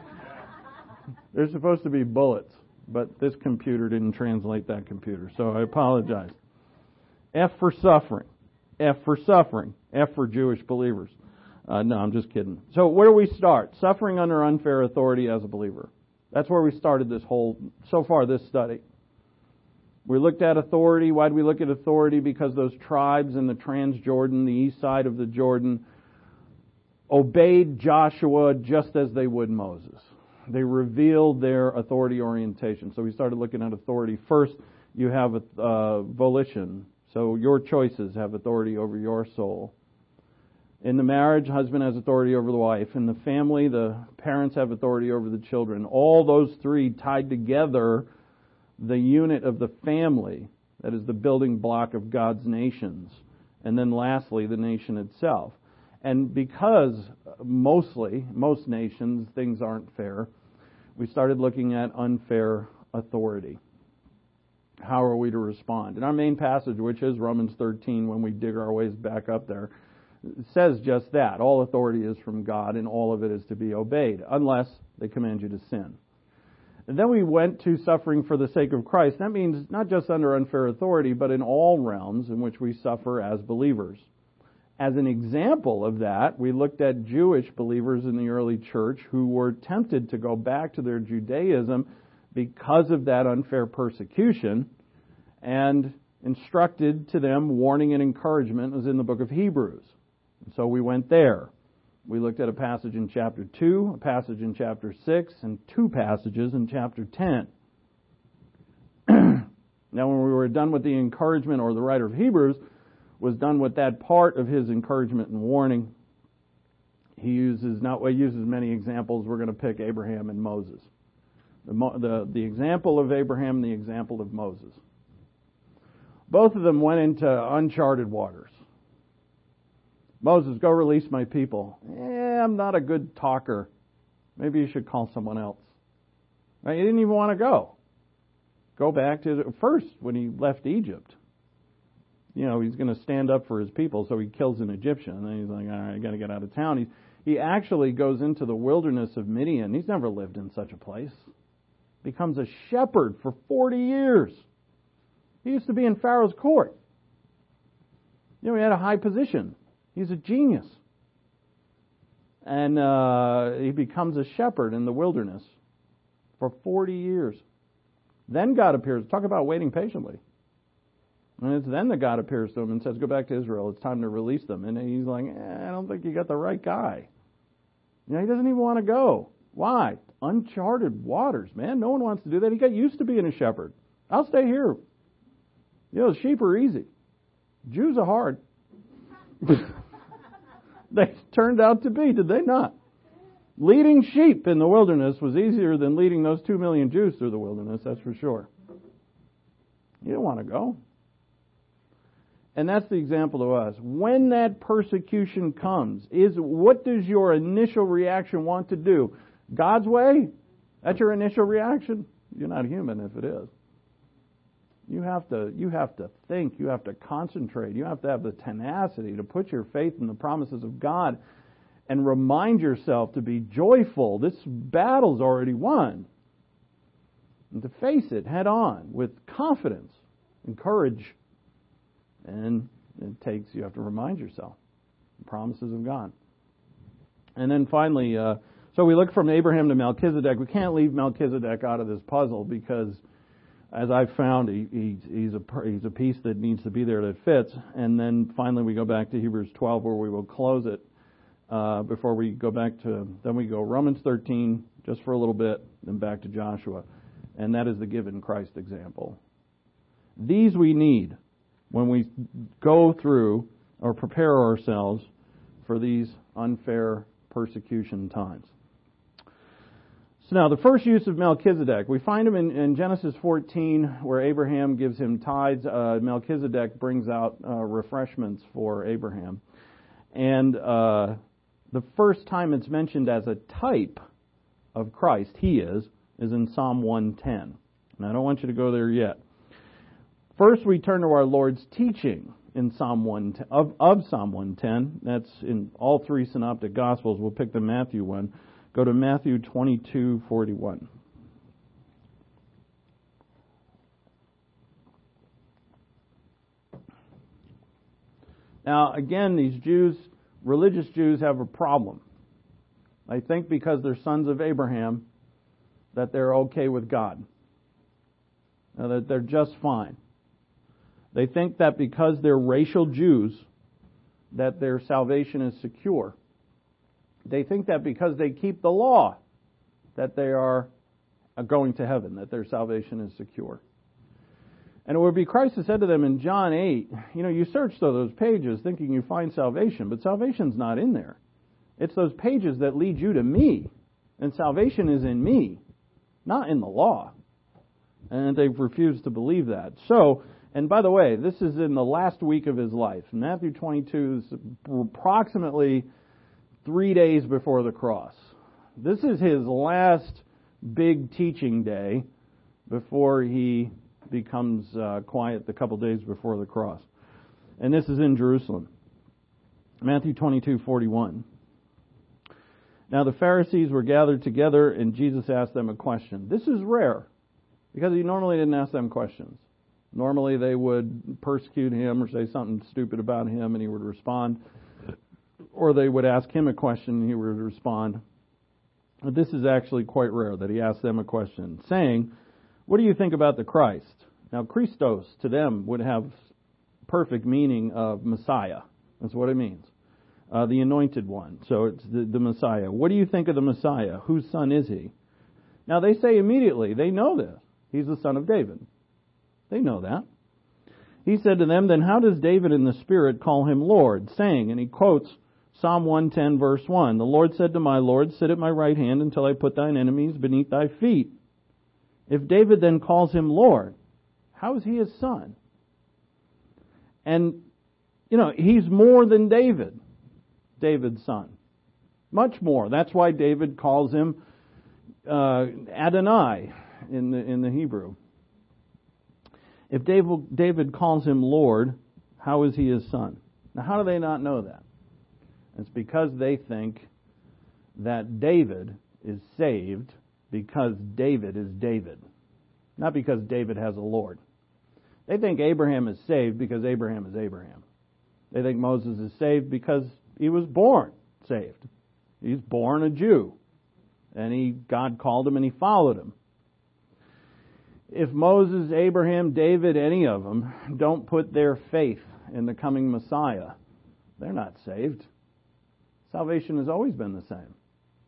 They're supposed to be bullets, but this computer didn't translate that computer, so I apologize. F for suffering. F for suffering. F for Jewish believers. Uh, no, I'm just kidding. So where do we start? Suffering under unfair authority as a believer. That's where we started this whole, so far, this study. We looked at authority. Why did we look at authority? Because those tribes in the Transjordan, the east side of the Jordan, obeyed Joshua just as they would Moses. They revealed their authority orientation. So we started looking at authority. First, you have a uh, volition. So your choices have authority over your soul. In the marriage, husband has authority over the wife. In the family, the parents have authority over the children. All those three tied together the unit of the family, that is the building block of God's nations. And then lastly, the nation itself. And because mostly, most nations, things aren't fair, we started looking at unfair authority. How are we to respond? In our main passage, which is Romans thirteen, when we dig our ways back up there, it says just that. All authority is from God, and all of it is to be obeyed, unless they command you to sin. And then we went to suffering for the sake of Christ. That means not just under unfair authority, but in all realms in which we suffer as believers. As an example of that, we looked at Jewish believers in the early church who were tempted to go back to their Judaism because of that unfair persecution, and instructed to them warning and encouragement was in the book of Hebrews. And so we went there. We looked at a passage in chapter two, a passage in chapter six, and two passages in chapter ten. Now when we were done with the encouragement, or the writer of Hebrews was done with that part of his encouragement and warning, he uses not well, he uses many examples. We're going to pick Abraham and Moses. The, the, the example of Abraham and the example of Moses. Both of them went into uncharted waters. Moses, go release my people. Eh, I'm not a good talker. Maybe you should call someone else. Right? He didn't even want to go. Go back to first when he left Egypt. You know, he's going to stand up for his people, so he kills an Egyptian. And then he's like, all right, I got to get out of town. He, he actually goes into the wilderness of Midian. He's never lived in such a place. Becomes a shepherd for forty years. He used to be in Pharaoh's court. You know, he had a high position. He's a genius. And uh, he becomes a shepherd in the wilderness for forty years. Then God appears. Talk about waiting patiently. And it's then that God appears to him and says, go back to Israel. It's time to release them. And he's like, eh, I don't think you got the right guy. You know, he doesn't even want to go. Why? Uncharted waters, man. No one wants to do that. He got used to being a shepherd. I'll stay here. You know, sheep are easy. Jews are hard. They turned out to be, did they not? Leading sheep in the wilderness was easier than leading those two million Jews through the wilderness, that's for sure. You don't want to go. And that's the example to us. When that persecution comes, is what does your initial reaction want to do? God's way? That's your initial reaction? You're not human if it is. You have to you have to think, you have to concentrate, you have to have the tenacity to put your faith in the promises of God and remind yourself to be joyful. This battle's already won. And to face it head on with confidence and courage. And it takes, you have to remind yourself the promises of God. And then finally, uh, so we look from Abraham to Melchizedek. We can't leave Melchizedek out of this puzzle because, as I've found, he, he, he's a he's a piece that needs to be there that fits. And then finally we go back to Hebrews twelve, where we will close it uh, before we go back to, then we go Romans thirteen, just for a little bit, then back to Joshua. And that is the given Christ example. These we need when we go through or prepare ourselves for these unfair persecution times. So now, the first use of Melchizedek, we find him in, in Genesis fourteen, where Abraham gives him tithes. Uh, Melchizedek brings out uh, refreshments for Abraham. And uh, the first time it's mentioned as a type of Christ, he is, is in Psalm one ten. And I don't want you to go there yet. First, we turn to our Lord's teaching in Psalm one ten, of, of Psalm one ten. That's in all three synoptic Gospels. We'll pick the Matthew one. Go to Matthew twenty-two forty-one. Now, again, these Jews, religious Jews, have a problem. They think because they're sons of Abraham that they're okay with God. Now, that they're just fine. They think that because they're racial Jews that their salvation is secure. They think that because they keep the law, that they are going to heaven, that their salvation is secure. And it would be Christ who said to them in John eight, you know, you search those pages thinking you find salvation, but salvation's not in there. It's those pages that lead you to me, and salvation is in me, not in the law. And they've refused to believe that. So, and by the way, this is in the last week of his life. Matthew twenty-two is approximately three days before the cross. This is his last big teaching day before he becomes uh, quiet the couple days before the cross. And this is in Jerusalem. Matthew twenty-two forty-one. Now the Pharisees were gathered together, and Jesus asked them a question. This is rare, because he normally didn't ask them questions. Normally they would persecute him or say something stupid about him, and he would respond. Or they would ask him a question and he would respond. But this is actually quite rare that he asked them a question, saying, what do you think about the Christ? Now, Christos to them would have perfect meaning of Messiah. That's what it means. Uh, the anointed one. So it's the, the Messiah. What do you think of the Messiah? Whose son is he? Now they say immediately, they know this. He's the son of David. They know that. He said to them, then how does David in the Spirit call him Lord, saying, and he quotes Psalm one ten, verse one, the Lord said to my Lord, sit at my right hand until I put thine enemies beneath thy feet. If David then calls him Lord, how is he his son? And, you know, he's more than David, David's son. Much more. That's why David calls him uh, Adonai in the, in the Hebrew. If David, David calls him Lord, how is he his son? Now, how do they not know that? It's because they think that David is saved because David is David, not because David has a Lord. They think Abraham is saved because Abraham is Abraham. They think Moses is saved because he was born saved. He's born a Jew, and he God called him and he followed him. If Moses, Abraham, David, any of them don't put their faith in the coming Messiah, they're not saved. Salvation has always been the same.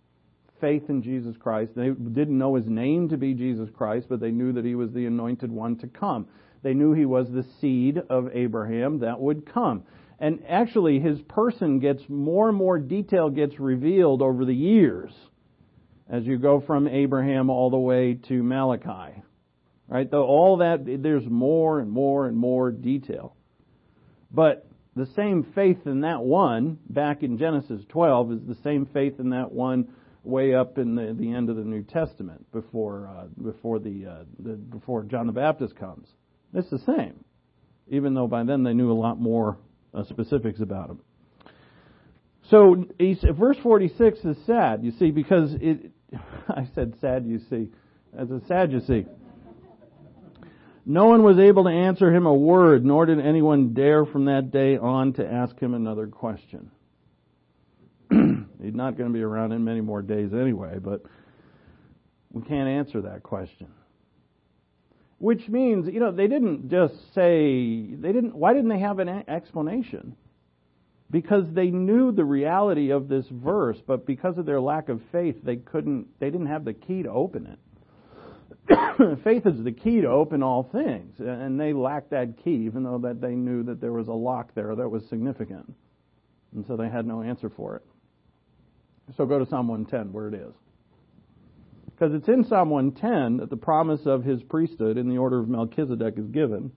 faith in Jesus Christ. They didn't know his name to be Jesus Christ, but they knew that he was the anointed one to come. They knew he was the seed of Abraham that would come. And actually, his person gets more and more detail gets revealed over the years as you go from Abraham all the way to Malachi. Right? Though all that, there's more and more and more detail. But the same faith in that one, back in Genesis twelve, is the same faith in that one way up in the, the end of the New Testament, before uh, before the, uh, the before John the Baptist comes. It's the same, even though by then they knew a lot more uh, specifics about him. So he's, verse forty-six is sad, you see, because it. I said sad, you see, as a sad, you see. No one was able to answer him a word, nor did anyone dare from that day on to ask him another question. He's not going to be around in many more days anyway, but we can't answer that question. Which means, you know, they didn't just say, they didn't, why didn't they have an explanation? Because they knew the reality of this verse, but because of their lack of faith, they couldn't, they didn't have the key to open it. Faith is the key to open all things, and they lacked that key, even though that they knew that there was a lock there that was significant. And so they had no answer for it. So go to Psalm one ten, where it is. Because it's in Psalm one ten that the promise of his priesthood in the order of Melchizedek is given.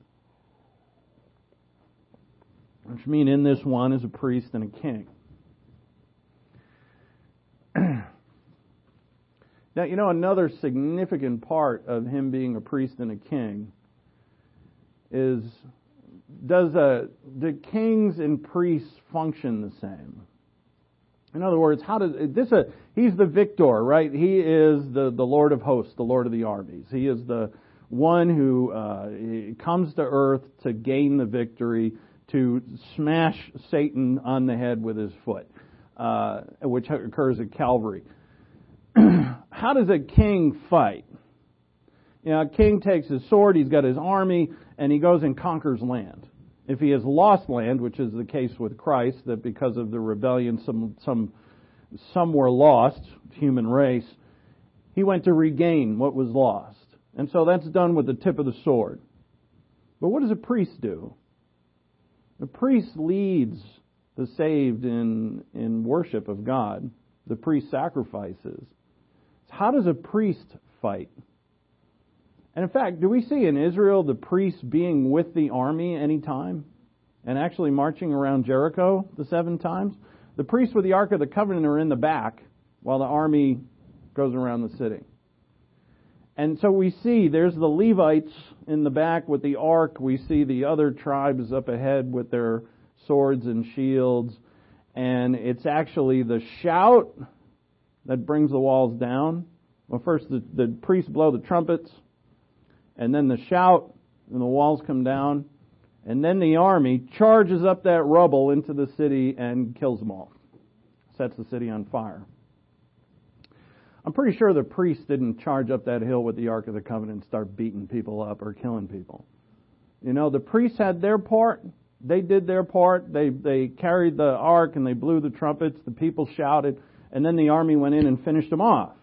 Which means in this one is a priest and a king. Now, you know, another significant part of him being a priest and a king is, does a, do kings and priests function the same? In other words, how does this? A, he's the victor, right? He is the, the Lord of hosts, the Lord of the armies. He is the one who uh, comes to earth to gain the victory, to smash Satan on the head with his foot, uh, which occurs at Calvary. How does a king fight? You know, a king takes his sword, he's got his army, and he goes and conquers land. If he has lost land, which is the case with Christ, that because of the rebellion some some some were lost, human race, he went to regain what was lost. And so that's done with the tip of the sword. But what does a priest do? The priest leads the saved in in worship of God. The priest sacrifices. How does a priest fight? And in fact, do we see in Israel the priests being with the army any time? And actually marching around Jericho the seven times? The priests with the Ark of the Covenant are in the back while the army goes around the city. And so we see there's the Levites in the back with the Ark. We see the other tribes up ahead with their swords and shields. And it's actually the shout that brings the walls down. Well, first the, the priests blow the trumpets, and then the shout, and the walls come down, and then the army charges up that rubble into the city and kills them all. Sets the city on fire. I'm pretty sure the priests didn't charge up that hill with the Ark of the Covenant and start beating people up or killing people. You know, the priests had their part. They did their part. They they carried the ark and they blew the trumpets. The people shouted. And then the army went in and finished them off.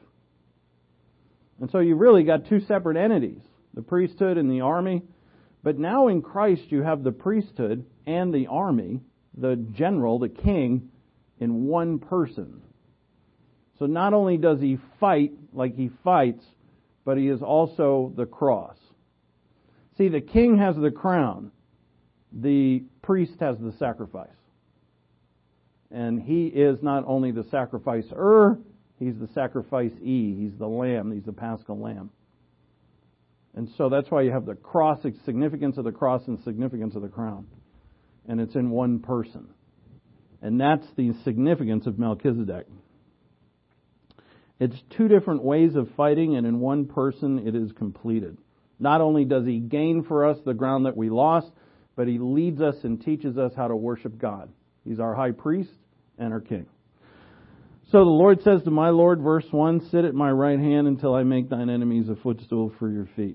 And so you really got two separate entities, the priesthood and the army. But now in Christ you have the priesthood and the army, the general, the king, in one person. So not only does he fight like he fights, but he is also the cross. See, the king has the crown. The priest has the sacrifice. And he is not only the sacrificer, he's the sacrificee. He's the lamb. He's the paschal lamb. And so that's why you have the cross, significance of the cross and significance of the crown. And it's in one person. And that's the significance of Melchizedek. It's two different ways of fighting, and in one person it is completed. Not only does he gain for us the ground that we lost, but he leads us and teaches us how to worship God. He's our high priest and our king. So the Lord says to my Lord, verse one, sit at my right hand until I make thine enemies a footstool for your feet.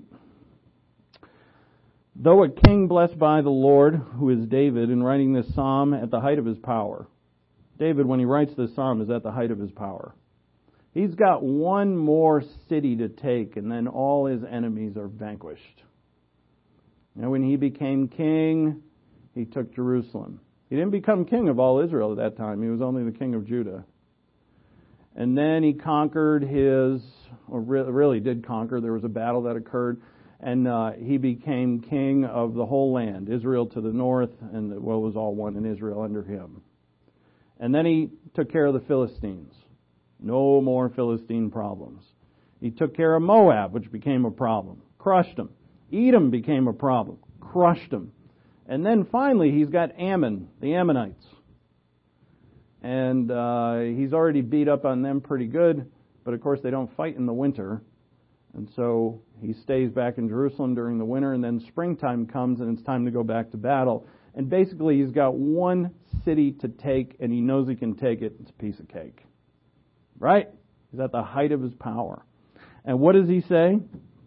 Though a king blessed by the Lord, who is David, in writing this psalm at the height of his power. David, when he writes this psalm, is at the height of his power. He's got one more city to take, and then all his enemies are vanquished. Now, when he became king, he took Jerusalem. He didn't become king of all Israel at that time. He was only the king of Judah. And then he conquered his, or really did conquer. There was a battle that occurred, and uh, he became king of the whole land, Israel to the north, and the, well, it was all one in Israel under him. And then he took care of the Philistines. No more Philistine problems. He took care of Moab, which became a problem. Crushed them. Edom became a problem. Crushed them. And then finally he's got Ammon, the Ammonites. And uh, he's already beat up on them pretty good, but of course they don't fight in the winter. And so he stays back in Jerusalem during the winter, and then springtime comes and it's time to go back to battle. And basically he's got one city to take, and he knows he can take it. It's a piece of cake. Right? He's at the height of his power. And what does he say?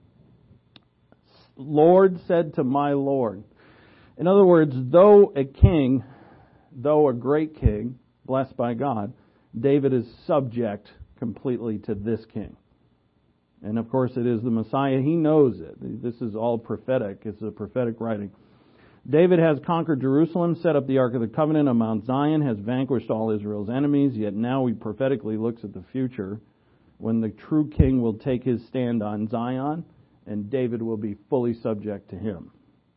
Lord said to my Lord. In other words, though a king, though a great king, blessed by God, David is subject completely to this king. And of course it is the Messiah. He knows it. This is all prophetic. It's a prophetic writing. David has conquered Jerusalem, set up the Ark of the Covenant on Mount Zion, has vanquished all Israel's enemies, yet now he prophetically looks at the future when the true king will take his stand on Zion, and David will be fully subject to him.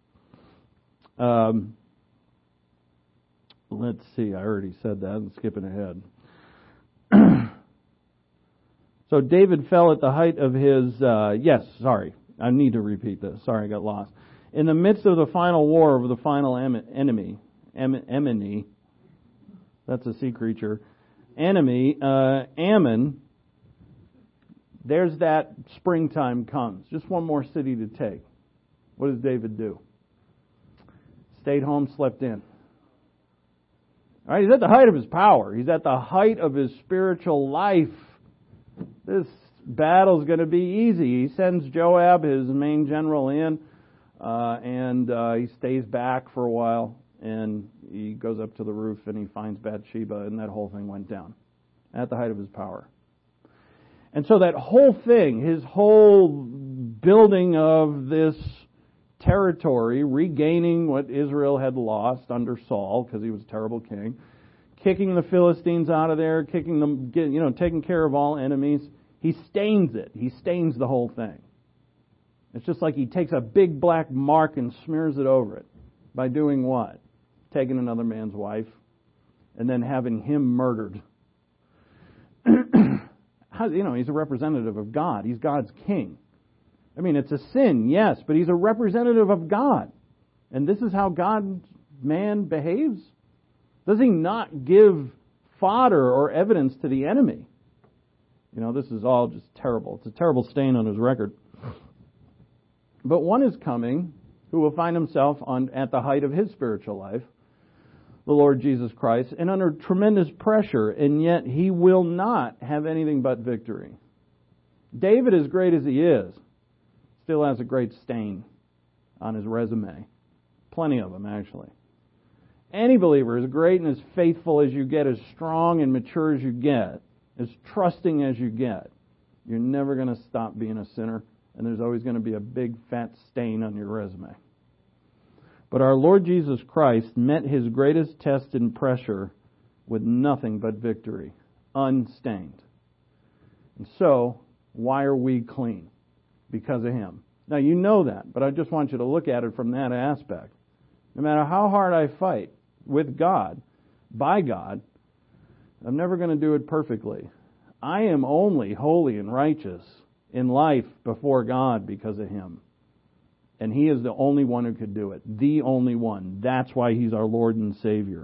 Um, let's see, I already said that. I'm skipping ahead. So David fell at the height of his, uh, yes, sorry, I need to repeat this. Sorry, I got lost. In the midst of the final war over the final em- enemy, em- enemy, that's a sea creature, enemy, uh, Ammon, there's that springtime comes. Just one more city to take. What does David do? Stayed home, slept in. All right, he's at the height of his power. He's at the height of his spiritual life. This battle's going to be easy. He sends Joab, his main general, in. Uh, and uh, he stays back for a while, and he goes up to the roof and he finds Bathsheba, and that whole thing went down at the height of his power. And so that whole thing, his whole building of this territory, regaining what Israel had lost under Saul, because he was a terrible king, kicking the Philistines out of there, kicking them, you know, taking care of all enemies, he stains it. He stains the whole thing. It's just like he takes a big black mark and smears it over it. By doing what? Taking another man's wife and then having him murdered. How, you know, he's a representative of God. He's God's king. I mean, it's a sin, yes, but he's a representative of God. And this is how God, man, behaves? Does he not give fodder or evidence to the enemy? You know, this is all just terrible. It's a terrible stain on his record. But one is coming who will find himself on at the height of his spiritual life, the Lord Jesus Christ, and under tremendous pressure, and yet he will not have anything but victory. David, as great as he is, still has a great stain on his resume. Plenty of them, actually. Any believer, as great and as faithful as you get, as strong and mature as you get, as trusting as you get, you're never going to stop being a sinner. And there's always going to be a big fat stain on your resume. But our Lord Jesus Christ met his greatest test and pressure with nothing but victory, unstained. And so, why are we clean? Because of him. Now you know that, but I just want you to look at it from that aspect. No matter how hard I fight with God, by God, I'm never going to do it perfectly. I am only holy and righteous in life before God because of him. And he is the only one who could do it. The only one. That's why he's our Lord and Savior.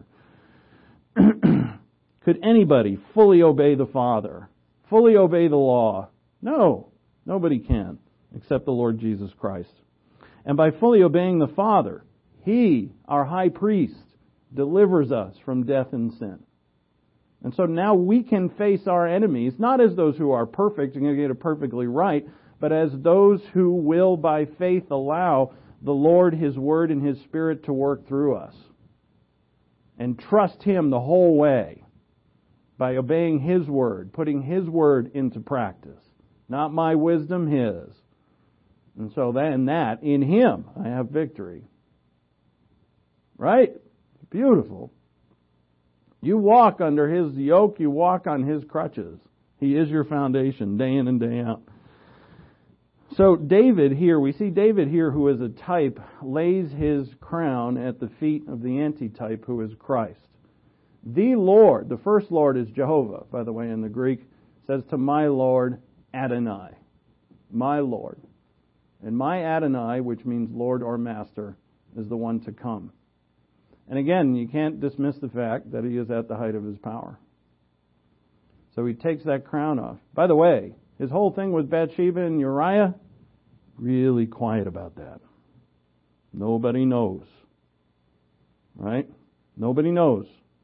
Could anybody fully obey the Father? Fully obey the law? No. Nobody can, except the Lord Jesus Christ. And by fully obeying the Father, he, our high priest, delivers us from death and sin. And so now we can face our enemies, not as those who are perfect and going to get it perfectly right, but as those who will by faith allow the Lord, His Word, and His Spirit to work through us. And trust Him the whole way. by obeying His word, putting His word into practice. Not my wisdom, His. And so then that, in Him, I have victory. Right? Beautiful. You walk under His yoke, you walk on His crutches. He is your foundation, day in and day out. So David here, we see David here, who is a type, lays his crown at the feet of the antitype, who is Christ. The Lord, the first Lord is Jehovah, by the way, in the Greek, says to my Lord, Adonai. My Lord. And my Adonai, which means Lord or Master, is the one to come. And again, you can't dismiss the fact that He is at the height of His power. So He takes that crown off. By the way, his whole thing with Bathsheba and Uriah, really quiet about that. Nobody knows. Right? Nobody knows.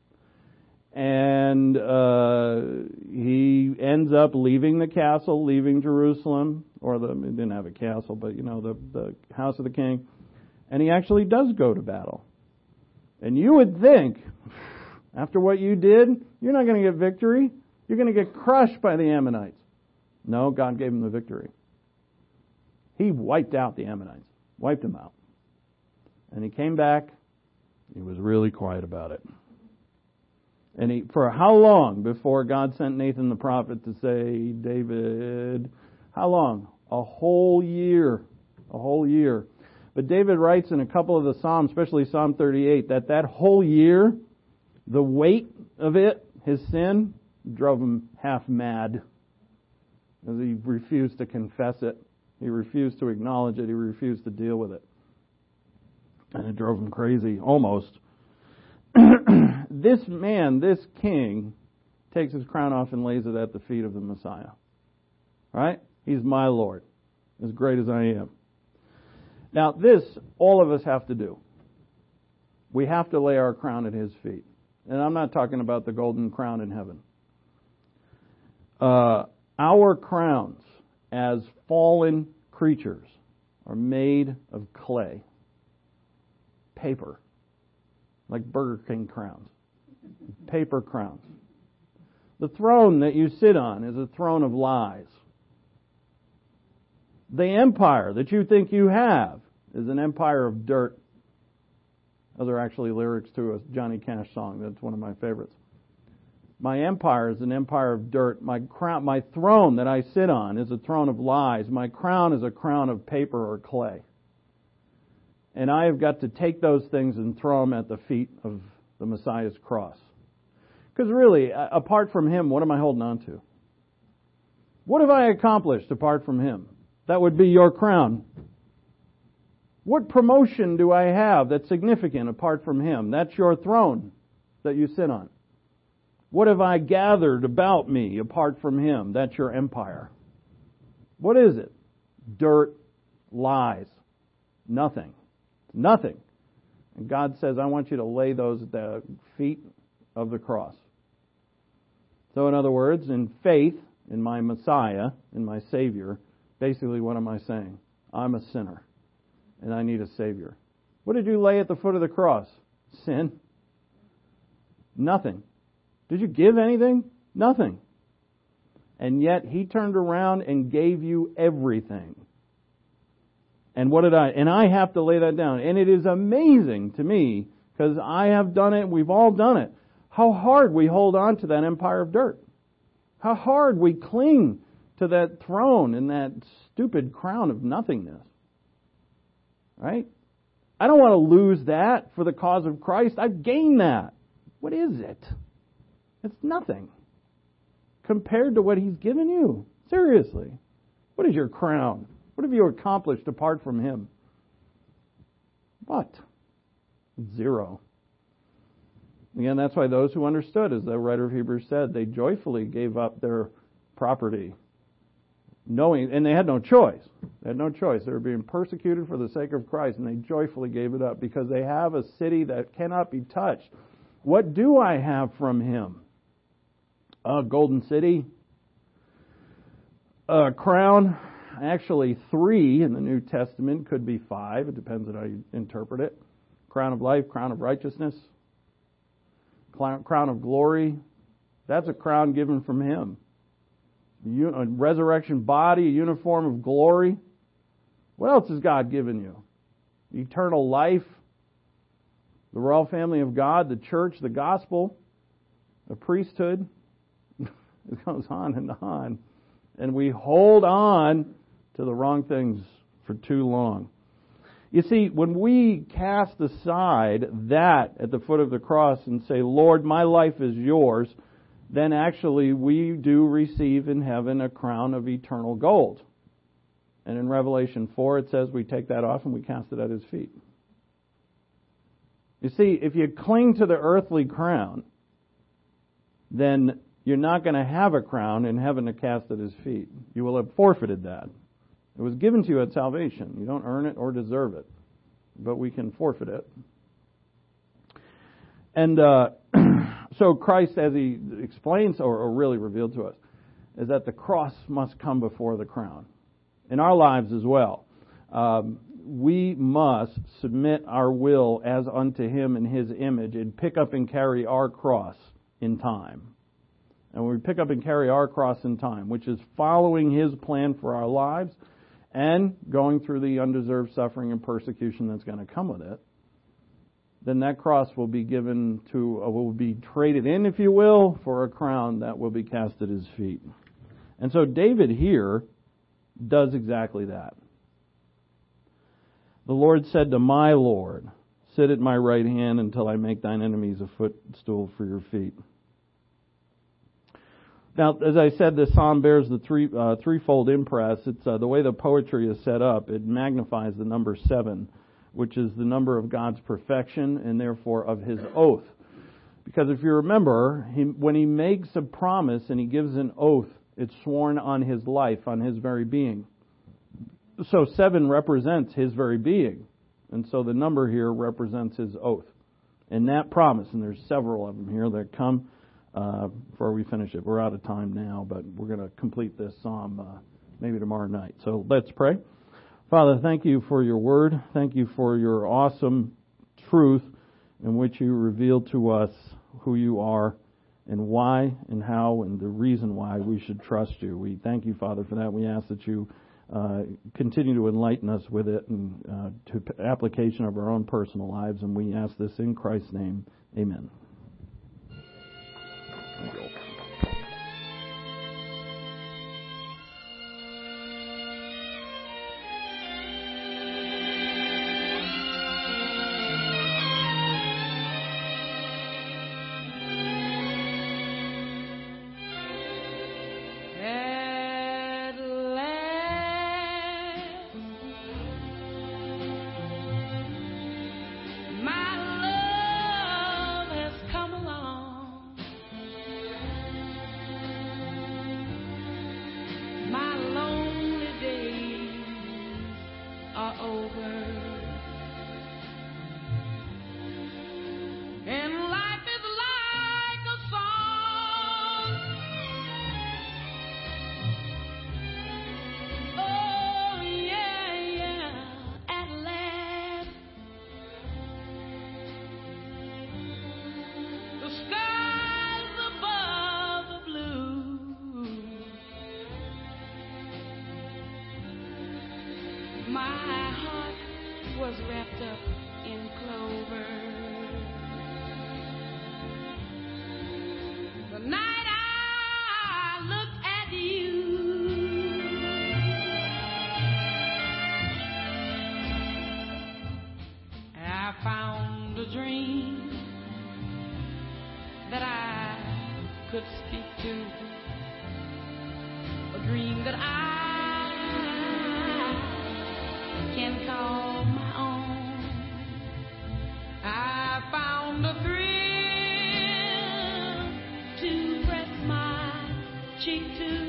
And uh, he ends up leaving the castle, leaving Jerusalem, or the, he didn't have a castle, but you know, the, the house of the king. And he actually does go to battle. And you would think, after what you did, you're not going to get victory. You're going to get crushed by the Ammonites. No, God gave him the victory. He wiped out the Ammonites. Wiped them out. And he came back. He was really quiet about it. And he, for how long before God sent Nathan the prophet to say, David, how long? A whole year. A whole year. But David writes in a couple of the Psalms, especially Psalm thirty-eight, that that whole year, the weight of it, his sin, drove him half mad. As he refused to confess it. He refused to acknowledge it. He refused to deal with it. And it drove him crazy, almost. This man, this king, takes his crown off and lays it at the feet of the Messiah. Right? He's my Lord, as great as I am. Now, this, all of us have to do. We have to lay our crown at His feet. And I'm not talking about the golden crown in heaven. Uh... Our crowns as fallen creatures are made of clay, paper, like Burger King crowns, paper crowns. The throne that you sit on is a throne of lies. The empire that you think you have is an empire of dirt. Those are actually lyrics to a Johnny Cash song. That's one of my favorites. My empire is an empire of dirt. My crown, my throne that I sit on is a throne of lies. My crown is a crown of paper or clay. And I have got to take those things and throw them at the feet of the Messiah's cross. Because really, apart from Him, what am I holding on to? What have I accomplished apart from Him? That would be your crown. What promotion do I have that's significant apart from Him? That's your throne that you sit on. What have I gathered about me apart from Him? That's your empire. What is it? Dirt, lies, nothing. Nothing. And God says, I want you to lay those at the feet of the cross. So in other words, in faith, in my Messiah, in my Savior, basically what am I saying? I'm a sinner, and I need a Savior. What did you lay at the foot of the cross? Sin. Nothing. Did you give anything? Nothing. And yet He turned around and gave you everything. And what did I? And I have to lay that down. And it is amazing to me, because I have done it, we've all done it, how hard we hold on to that empire of dirt. How hard we cling to that throne and that stupid crown of nothingness. Right? I don't want to lose that for the cause of Christ. I've gained that. What is it? It's nothing compared to what He's given you. Seriously. What is your crown? What have you accomplished apart from Him? What? Zero. Again, that's why those who understood, as the writer of Hebrews said, they joyfully gave up their property, knowing, and they had no choice. They had no choice. They were being persecuted for the sake of Christ, and they joyfully gave it up because they have a city that cannot be touched. What do I have from Him? A golden city, a crown, actually three in the New Testament, could be five. It depends on how you interpret it. Crown of life, crown of righteousness, crown of glory, That's a crown given from Him. A resurrection body, a uniform of glory. What else has God given you? Eternal life, the royal family of God, the church, the gospel, a priesthood. It goes on and on. And we hold on to the wrong things for too long. You see, when we cast aside that at the foot of the cross and say, Lord, my life is yours, then actually we do receive in heaven a crown of eternal gold. And in Revelation four it says we take that off and we cast it at His feet. You see, if you cling to the earthly crown, then you're not going to have a crown in heaven to cast at His feet. You will have forfeited that. It was given to you at salvation. You don't earn it or deserve it, but we can forfeit it. And uh, so Christ, as He explains, or, or really revealed to us, is that the cross must come before the crown. In our lives as well. Um, we must submit our will as unto Him in His image and pick up and carry our cross in time. And when we pick up and carry our cross in time, which is following His plan for our lives and going through the undeserved suffering and persecution that's going to come with it, then that cross will be given to, uh, will be traded in, if you will, for a crown that will be cast at His feet. And so David here does exactly that. The Lord said to my Lord, sit at my right hand until I make thine enemies a footstool for your feet. Now, as I said, this psalm bears the three uh, threefold impress. It's uh, the way the poetry is set up. It magnifies the number seven, which is the number of God's perfection and therefore of His oath. Because if you remember, he, when He makes a promise and He gives an oath, it's sworn on His life, on His very being. So seven represents His very being. And so the number here represents His oath. And that promise, and there's several of them here that come uh, before we finish it. We're out of time now, but we're going to complete this psalm uh, maybe tomorrow night. So let's pray. Father, thank You for Your word. Thank You for Your awesome truth in which You reveal to us who You are and why and how and the reason why we should trust You. We thank You, Father, for that. We ask that You uh, continue to enlighten us with it and uh, to application of our own personal lives. And we ask this in Christ's name. Amen. Thank you. My heart was wrapped up in clover. The night I looked at you, I found a dream that I could speak to, a dream that I can call my own. I found a thrill to press my cheek to.